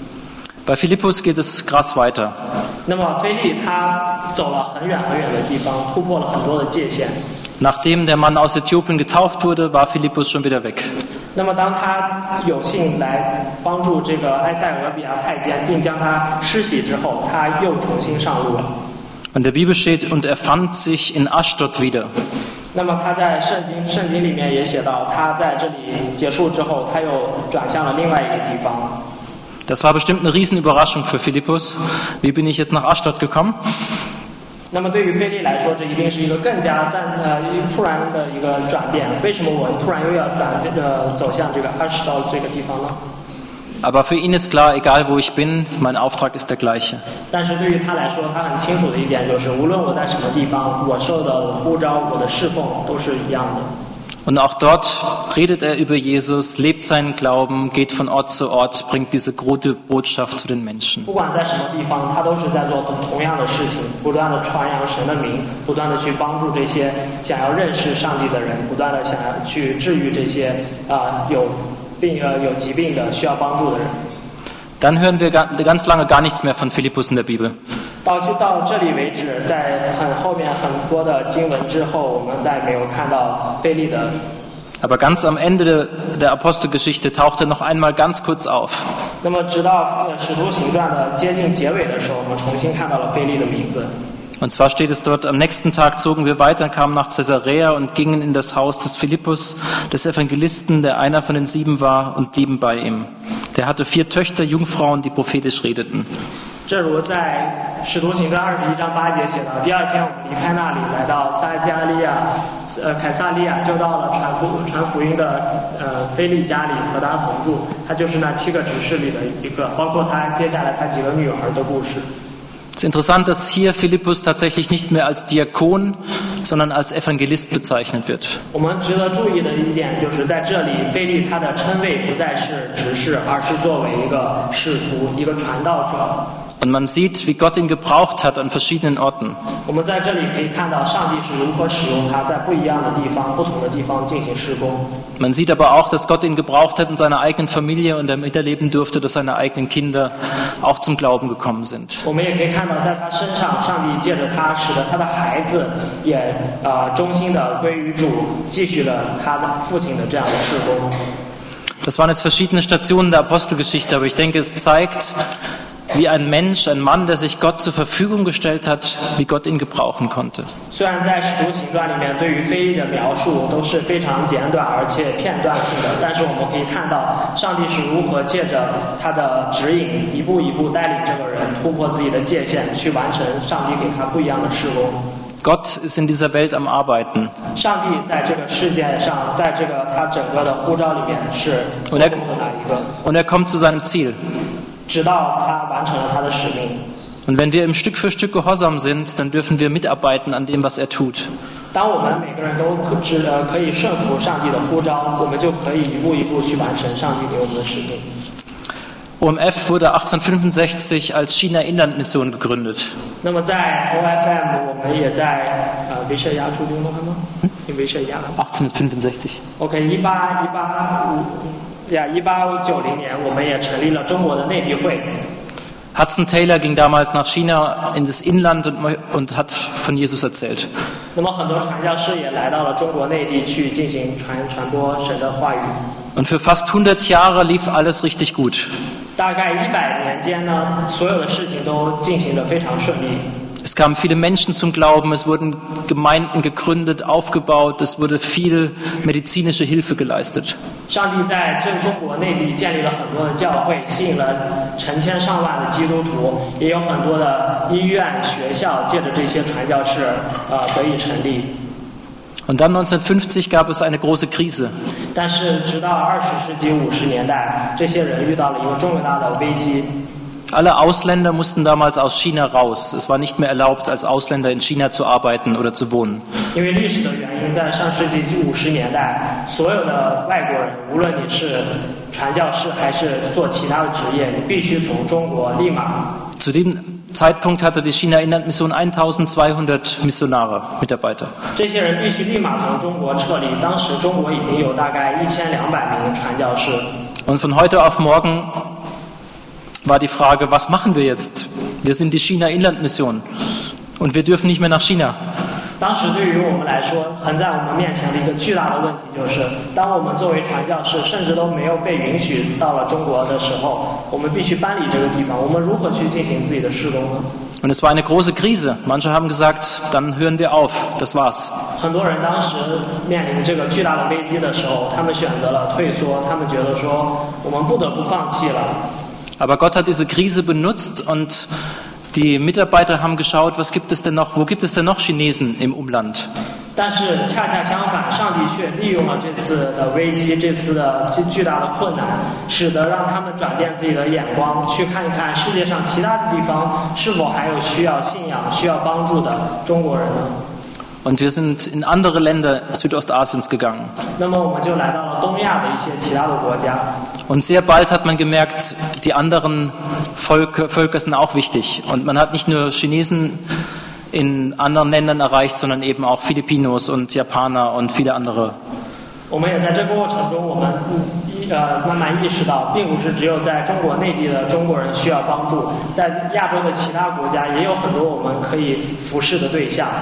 Bei Philippus geht es krass weiter. 那么腓利他走了很远很远的地方，突破了很多的界限。 Nachdem der Mann aus Äthiopien getauft wurde, war Philippus schon wieder weg. 那么当他有幸来帮助这个埃塞俄比亚太监，并将他施洗之后，他又重新上路了。 Und der Bibel steht, und er fand sich in Ashdod wieder. 那么他在圣经圣经里面也写到，他在这里结束之后，他又转向了另外一个地方。 Das war bestimmt eine Riesenüberraschung für Philippus. Wie bin ich jetzt nach Ashdod gekommen? 那么对于腓利来说，这一定是一个更加但呃突然的一个转变。为什么我突然又要转呃走向这个阿什道这个地方呢？ Aber für ihn ist klar, egal wo ich bin, mein Auftrag ist der gleiche. 但是对于他来说，他很清楚的一点就是，无论我在什么地方，我受的呼召，我的侍奉都是一样的。 Und auch dort redet er über Jesus, lebt seinen Glauben, geht von Ort zu Ort, bringt diese gute Botschaft zu den Menschen. 不管在什么地方，他都是在做同样的事情，不断的传扬神的名，不断的去帮助这些想要认识上帝的人，不断的想要去治愈这些啊、呃、有病呃有疾病的需要帮助的人。 Dann hören wir ganz lange gar nichts mehr von Philippus in der Bibel. 到到这里为止，在很后面很多的经文之后，我们再没有看到腓利的。 Aber ganz am Ende der, der Apostelgeschichte taucht er noch einmal ganz kurz auf. 那么，直到《使徒行传》的接近结尾的时候，我们重新看到了腓利的名字。 Und zwar steht es dort, am nächsten Tag zogen wir weiter, kamen nach Caesarea und gingen in das Haus des Philippus, des Evangelisten, der einer von den sieben war, und blieben bei ihm. Der hatte vier Töchter, Jungfrauen, die prophetisch redeten. 正如在《使徒行传》二十一章八节写道，第二天我们离开那里，来到撒加利亚，呃，凯撒利亚，就到了传福传福音的呃腓利家里，和他同住。他就是那七个执事里的一个，包括他接下来他几个女儿的故事。 Es ist interessant, dass hier Philippus tatsächlich nicht mehr als Diakon, sondern als Evangelist bezeichnet wird. 我们值得注意的一点就是，在这里，腓利他的称谓不再是执事，而是作为一个使徒、一个传道者。 Und man sieht, wie Gott ihn gebraucht hat an verschiedenen Orten. 我们在这里可以看到上帝是如何使用他，在不一样的地方、不同的地方进行事工。 Man sieht aber auch, dass Gott ihn gebraucht hat in seiner eigenen Familie und er miterleben durfte, dass seine eigenen Kinder auch zum Glauben gekommen sind. 我们也可以看到，在他身上，上帝借着他，使得他的孩子也呃忠心的归于主，继续了他的父亲的这样的事工。 Das waren jetzt verschiedene Stationen der Apostelgeschichte, aber ich denke, es zeigt, wie ein Mensch, ein Mann, der sich Gott zur Verfügung gestellt hat, wie Gott ihn gebrauchen konnte. 虽然在《使徒行传》里面对于腓利的描述都是非常简短而且片段性的，但是我们可以看到上帝是如何借着他的指引，一步一步带领这个人突破自己的界限，去完成上帝给他不一样的事工。 Gott ist in dieser Welt am Arbeiten. 上帝在这个世界上，在这个他整个的呼召里面是做 Und er, 工的那一个， und er kommt zu seinem Ziel. 直到他完成了他的使命。 Und wenn wir ihm Stück für Stück gehorsam sind, dann dürfen wir mitarbeiten an dem, was er tut. 当我们每个人都可只呃可以顺服上帝的呼召，我们就可以一步一步去完成上帝给我们的使命。 O M F wurde achtzehnhundertfünfundsechzig als China-Inland-Mission gegründet. 那么在 O F M， 我们也在呃维舍亚出军吗？维舍亚。 achtzehnhundertfünfundsechzig. OK， 一八一八五呀，一八九零年，我们也成立了中国的内地会。 Hudson Taylor ging damals nach China in das Inland und, und hat von Jesus erzählt. 那么很多传教士也来到了中国内地去进行传传播神的话语。 Und für fast hundert Jahre lief alles richtig gut. 大概一百年间呢，所有的事情都进行得非常顺利。 Es kamen viele Menschen zum Glauben, es wurden Gemeinden gegründet, aufgebaut, es wurde viel medizinische Hilfe geleistet. 上帝在这中国内地建立了很多的教会，吸引了成千上万的基督徒，也有很多的医院、学校借着这些传教士，呃，得以成立。 Und dann neunzehnhundertfünfzig gab es eine große Krise. 但是直到二十世纪五十年代，这些人遇到了一个重大的危机。 Alle Ausländer mussten damals aus China raus. Es war nicht mehr erlaubt, als Ausländer in China zu arbeiten oder zu wohnen. 因为历史的原因，在上世纪五十年代，所有的外国人，无论你是传教士还是做其他的职业，你必须从中国立马。 Zu dem Zeitpunkt hatte die China-Inland-Mission eintausendzweihundert Missionare, Mitarbeiter. 这些人必须立马从中国撤离。当时中国已经有大概一千两百名传教士。 Und von heute auf morgen war die Frage, was machen wir jetzt? Wir sind die China-Inland-Mission und wir dürfen nicht mehr nach China. 当时对于我们来说，横在我们面前的一个巨大的问题就是，当我们作为传教士，甚至都没有被允许到了中国的时候，我们必须搬离这个地方。我们如何去进行自己的事工呢？ Und es war eine große Krise. Manche haben gesagt, dann hören wir auf, das war's. 很多人当时面临这个巨大的危机的时候，他们选择了退缩，他们觉得说，我们不得不放弃了。 Aber Gott hat diese Krise benutzt und die Mitarbeiter haben geschaut, was gibt es denn noch, wo gibt es denn noch Chinesen im Umland? 但是恰恰相反，上帝却利用了这次的危机，这次的巨大的困难，使得让他们转变自己的眼光，去看一看世界上其他的地方是否还有需要信仰、需要帮助的中国人呢？ Und wir sind in andere Länder Südostasiens gegangen. 那么我们就来到了东亚的一些其他的国家。 Und sehr bald hat man gemerkt, die anderen Völker, Völker sind auch wichtig. Und man hat nicht nur Chinesen in anderen Ländern erreicht, sondern eben auch Filipinos und Japaner und viele andere. 我们也在这个过程中，我们呃慢慢意识到，并不是只有在中国内地的中国人需要帮助，在亚洲的其他国家也有很多我们可以服侍的对象。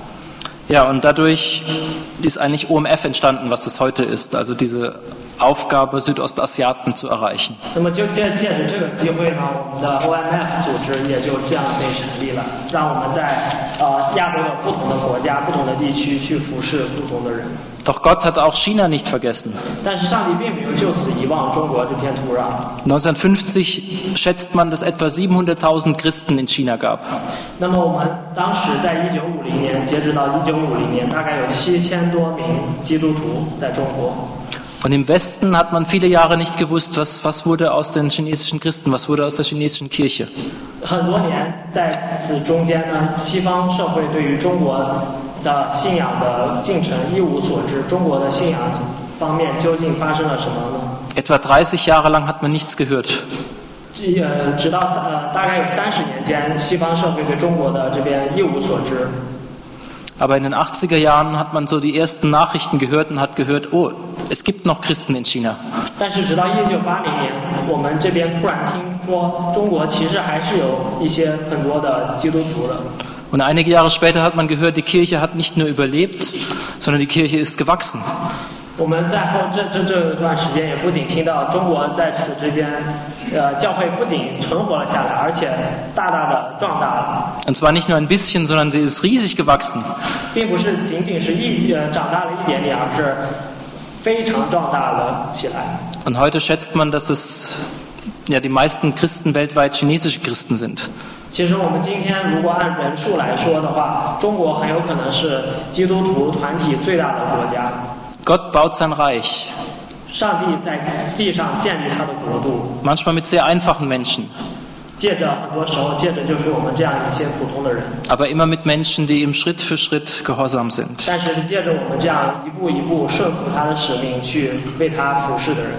Ja, und dadurch ist eigentlich O M F entstanden, was es heute ist, also diese Aufgabe, Südostasiaten zu erreichen. 那么就借借着这个机会呢，我们的 O M F 组织也就这样被成立了，让我们在呃亚洲的不同的国家、不同的地区去服侍不同的人。 Doch Gott hat auch China nicht vergessen. 但是上帝并没有就此遗忘中国这片土壤。 neunzehnhundertfünfzig schätzt man, dass etwa siebenhunderttausend Christen in China gab. 那么我们当时在一九五零年，截止到一九五零年，大概有七千多名基督徒在中国。 Und im Westen hat man viele Jahre nicht gewusst, was, was wurde aus den chinesischen Christen, was wurde aus der chinesischen Kirche. 很多年在此中间呢，西方社会对于中国的信仰的进程一无所知。中国的信仰方面究竟发生了什么呢？ Etwa dreißig Jahre lang hat man nichts gehört. 呃，直到呃大概有三十年间，西方社会对中国的这边一无所知。 Aber in den achtziger Jahren hat man so die ersten Nachrichten gehört und hat gehört, oh, es gibt noch Christen in China. 但是直到一九八零年，我们这边突然听说，中国其实还是有一些很多的基督徒的。 Und einige Jahre später hat man gehört, die Kirche hat nicht nur überlebt, sondern die Kirche ist gewachsen. 我们在后这这这段时间也不仅听到中国在此之间，呃，教会不仅存活了下来，而且大大的壮大了。 Und zwar nicht nur ein bisschen, sondern sie ist riesig gewachsen. 并不是仅仅是一呃长大了一点点，而是非常壮大了起来。 Und heute schätzt man, dass es ja die meisten Christen weltweit chinesische Christen sind. 其实我们今天如果按人数来说的话，中国很有可能是基督徒团体最大的国家。 Gott baut sein Reich. 上帝在地上建立他的国度， Manchmal mit sehr einfachen Menschen, 借着很多时候借着就是我们这样一些普通的人， aber immer mit Menschen, die ihm Schritt für Schritt gehorsam sind. 但是是借着我们这样一步一步顺服他的使命去为他服侍的人。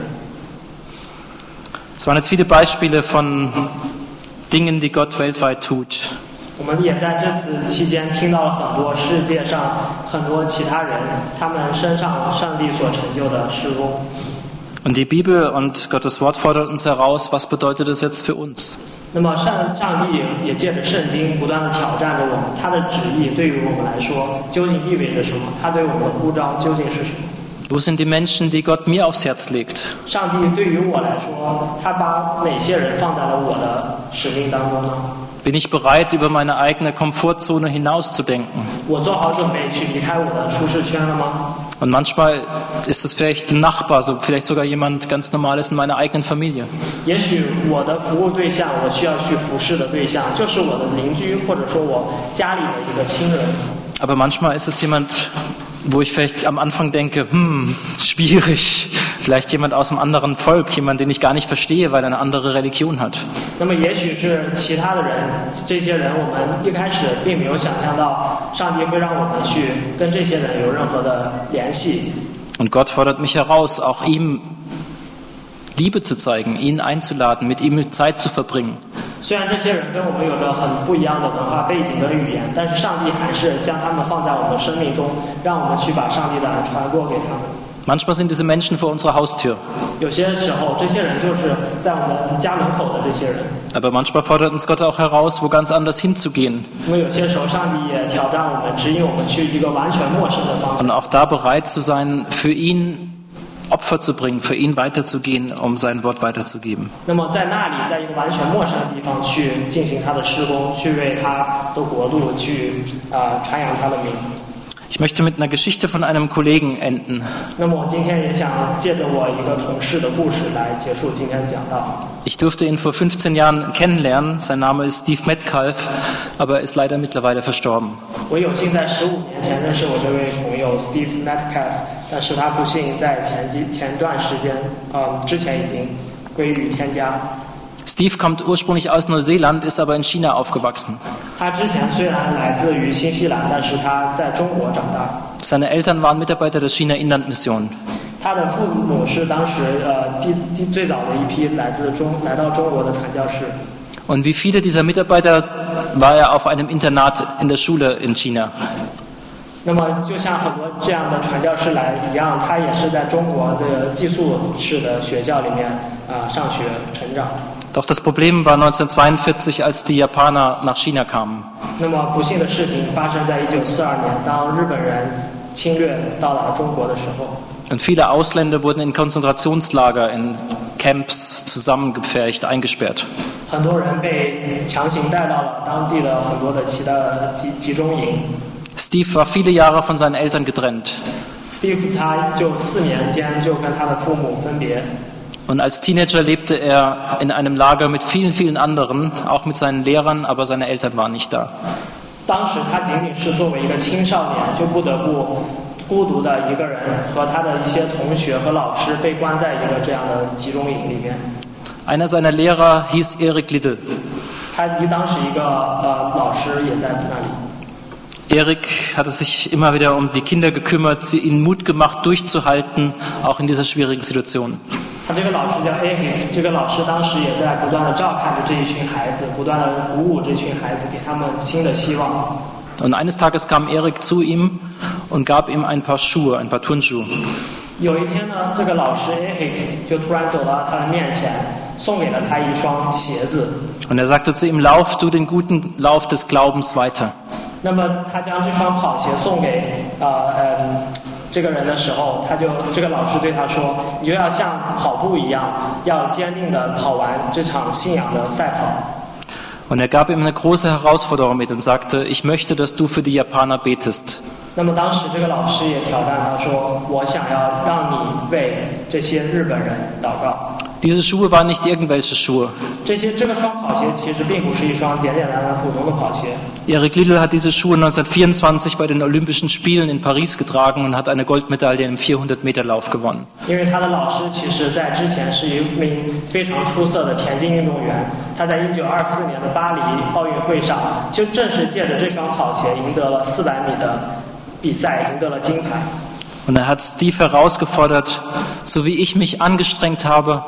Es waren jetzt viele Beispiele von Dingen, die Gott weltweit tut. 我们也在这次期间听到了很多世界上很多其他人他们身上上帝所成就的事工。 Und die Bibel und Gottes Wort fordert uns heraus, was bedeutet das jetzt für uns? 那么上上帝也也借着圣经不断的挑战着我们，他的旨意对于我们来说究竟意味着什么？他对我们的呼召究竟是什么？ Wo sind die Menschen, die Gott mir aufs Herz legt? 上帝对于我来说，他把哪些人放在了我的使命当中呢？ Bin ich bereit, über meine eigene Komfortzone hinauszudenken? 我做好准备去离开我的舒适圈了吗？ Und manchmal ist es vielleicht ein Nachbar, so vielleicht sogar jemand ganz Normales in meiner eigenen Familie. 也许我的服务对象，我需要去服侍的对象，就是我的邻居，或者说我家里的一个亲人。 Aber manchmal ist es jemand, wo ich vielleicht am Anfang denke, hm, schwierig, Vielleicht jemand aus einem anderen Volk, jemand, den ich gar nicht verstehe, weil er eine andere Religion hat. 那么也许是其他的人，这些人我们一开始并没有想象到，上帝会让我们去跟这些人有任何的联系。 Und Gott fordert mich heraus, auch ihm Liebe zu zeigen, ihn einzuladen, mit ihm Zeit zu verbringen. 虽然这些人跟我们有着很不一样的文化背景跟语言，但是上帝还是将他们放在我们生命中，让我们去把上帝的爱传播给他们。 Manchmal sind diese Menschen vor unserer Haustür. 有些时候，这些人就是在我们家门口的这些人。 Aber manchmal fordert uns Gott auch heraus, wo ganz anders hinzugehen. 因为有些时候，上帝也挑战我们，指引我们去一个完全陌生的方向。 Und auch da bereit zu sein, für ihn Opfer zu bringen, für ihn weiterzugehen, um sein Wort weiterzugeben. 那么在那里，在一个完全陌生的地方去进行他的施工，去为他的国度去啊、呃、传扬他的名。 Ich möchte mit einer Geschichte von einem Kollegen enden. 那么我今天也想借着我一个同事的故事来结束今天的讲道。 Ich durfte ihn vor fünfzehn Jahren kennenlernen. Sein Name ist Steve Metcalf, aber er ist leider mittlerweile verstorben. 我有幸在十五年前认识我这位朋友 Steve Metcalf， 但是他不幸在前几前段时间，呃，之前已经归于天家。 Steve kommt ursprünglich aus Neuseeland, ist aber in China aufgewachsen. 他之前虽然来自于新西兰，但是他在中国长大。 Seine Eltern waren Mitarbeiter der China-Inland-Mission. 他的父母是当时呃第第最早的一批来自中来到中国的传教士。 Und wie viele dieser Mitarbeiter war er auf einem Internat in der Schule in China. 那么就像很多这样的传教士来一样，他也是在中国的寄宿式的学校里面啊、呃、上学成长。 Doch das Problem war neunzehnhundertzweiundvierzig, als die Japaner nach China kamen. 那么不幸的事情发生在一九四二年，当日本人侵略到达中国的时候。 Und viele Ausländer wurden in Konzentrationslager, in Camps zusammengepfercht, eingesperrt. 很多人被强行带到了当地的很多的其他的集集中营。 Steve war viele Jahre von seinen Eltern getrennt. Steve 他就四年间就跟他的父母分别。 Und als Teenager lebte er in einem Lager mit vielen, vielen anderen, auch mit seinen Lehrern, aber seine Eltern waren nicht da. 当时他仅仅是作为一个青少年，就不得不孤独的一个人和他的一些同学和老师被关在一个这样的集中营里面。 Einer seiner Lehrer hieß Erik Liddell. 他当时一个呃老师也在那里。 Erik hatte sich immer wieder um die Kinder gekümmert, sie ihnen Mut gemacht, durchzuhalten, auch in dieser schwierigen Situation. 他这个老师叫 Eric， 这个老师当时也在不断的照看着这一群孩子，不断的鼓舞这群孩子，给他们新的希望。 Und eines Tages kam Erik zu ihm und gab ihm ein paar Schuhe, ein paar Turnschuhe. 有一天呢，这个老师 Eric 就突然走到他的面前，送给了他一双鞋子。 Und er sagte zu ihm: Lauf du den guten Lauf des Glaubens weiter. 那么他将这双跑鞋送给呃嗯这个人的时候，他就这个老师对他说：“你就要像跑步一样，要坚定地跑完这场信仰的赛跑。” Und er gab ihm eine große Herausforderung mit und sagte: Ich möchte, dass du für die Japaner betest. 那么当时这个老师也挑战他说：“我想要让你为这些日本人祷告。” Diese Schuhe waren nicht irgendwelche Schuhe. 这些这个双跑鞋其实并不是一双简简单单普通的跑鞋。 Erik Liddell hat diese Schuhe neunzehnhundertvierundzwanzig bei den Olympischen Spielen in Paris getragen und hat eine Goldmedaille im vierhundert-Meter-Lauf gewonnen. 因为他的老师其实在之前是一名非常出色的田径运动员，他在一九二四年的巴黎奥运会上，就正是借着这双跑鞋赢得了四百米的比赛，赢得了金牌。 Und er hat Steve herausgefordert, so wie ich mich angestrengt habe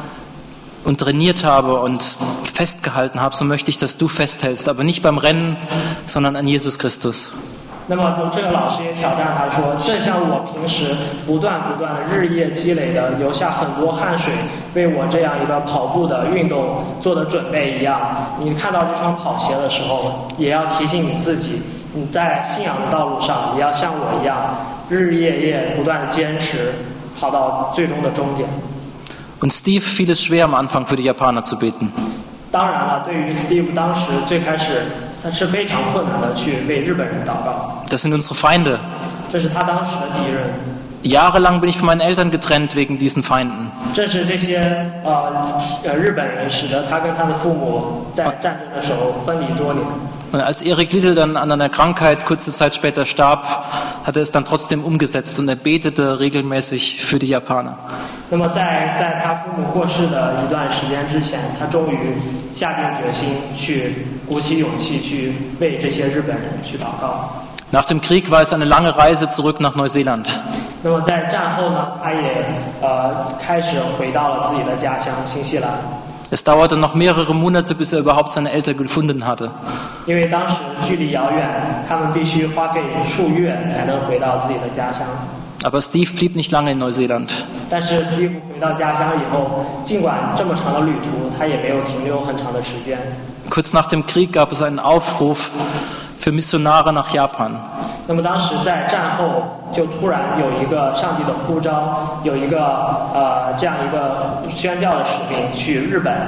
und trainiert habe und festgehalten habe, so möchte ich, dass du festhältst, aber nicht beim Rennen, sondern an Jesus Christus. 那么这个老师也挑战他说，正像我平时不断不断的日夜积累的留下很多汗水，为我这样一个跑步的运动做的准备一样，你看到这双跑鞋的时候，也要提醒你自己，你在信仰的道路上也要像我一样，日日夜夜不断的坚持，跑到最终的终点。 Und Steve fiel es schwer am Anfang für die Japaner zu beten. 当然了，对于 Steve 当时最开始，他是非常困难的去为日本人祷告。 Das sind unsere Feinde. 这是他当时的敌人。 Jahrelang bin ich von meinen Eltern getrennt wegen diesen Feinden. 正是这些呃呃日本人，使得他跟他的父母在战争的时候分离多年。 Und als Eric Liddell dann an einer Krankheit kurze Zeit später starb, hat er es dann trotzdem umgesetzt und er betete regelmäßig für die Japaner. 那么在在他父母过世的一段时间之前，他终于下定决心去鼓起勇气去为这些日本人去祷告。 Nach dem Krieg war es eine lange Reise zurück nach Neuseeland. 那么在战后呢，他也呃开始回到了自己的家乡新西兰。 Es dauerte noch mehrere Monate, bis er überhaupt seine Eltern gefunden hatte. 因为当时距离遥远，他们必须花费数月才能回到自己的家乡。 Aber Steve blieb nicht lange in Neuseeland. 但是 Steve 回到家乡以后，尽管这么长的旅途，他也没有停留很长的时间。 Kurz nach dem Krieg gab es einen Aufruf für Missionare nach Japan. 那么当时在战后，就突然有一个上帝的呼召，有一个呃这样一个宣教的使命去日本。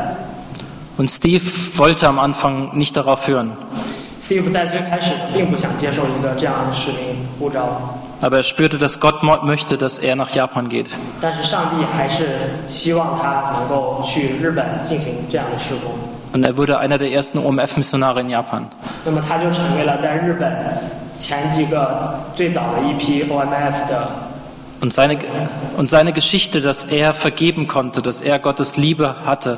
Und Steve wollte am Anfang nicht darauf hören. Steve 在最开始并不想接受一个这样的使命呼召。 Aber er spürte, dass Gott möchte, dass er nach Japan geht. 但是上帝还是希望他能够去日本进行这样的事工。 Und er wurde einer der ersten O M F-Missionare in Japan. 那么他就成为了在日本前几个最早的一批 O M F 的。 Und seine, und seine Geschichte, dass er vergeben konnte, dass er Gottes Liebe hatte,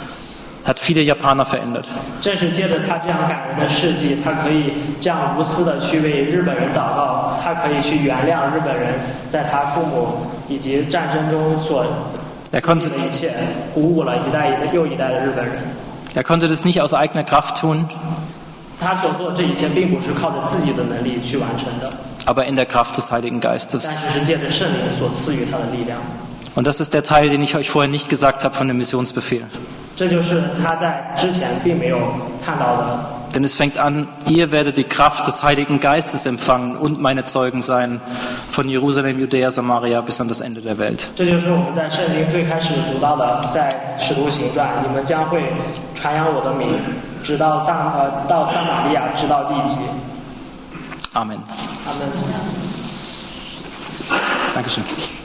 hat viele Japaner verändert. 正是借着他这样感人的事迹，他可以这样无私的去为日本人祷告，他可以去原谅日本人在他父母以及战争中所经历的一切，鼓舞了一代一代又一代的日本人。 Er konnte das nicht aus eigener Kraft tun, 他所做的这一切并不是靠着自己的能力去完成的， aber in der Kraft des Heiligen 但 Geistes. 是是借着圣灵所赐予他的力量。 Und das ist der Teil, den ich euch vorher nicht gesagt habe von dem Missionsbefehl. 这就是他在之前并没有看到的。 Denn es fängt an, ihr werdet die Kraft des Heiligen Geistes empfangen und meine Zeugen sein, von Jerusalem, Judäa, Samaria bis an das Ende der Welt. 这就是我们在圣经最开始读到的，在使徒行传，你们将会传扬我的名，直到撒呃到撒玛利亚，直到地极。 Amen. Amen. Dankeschön.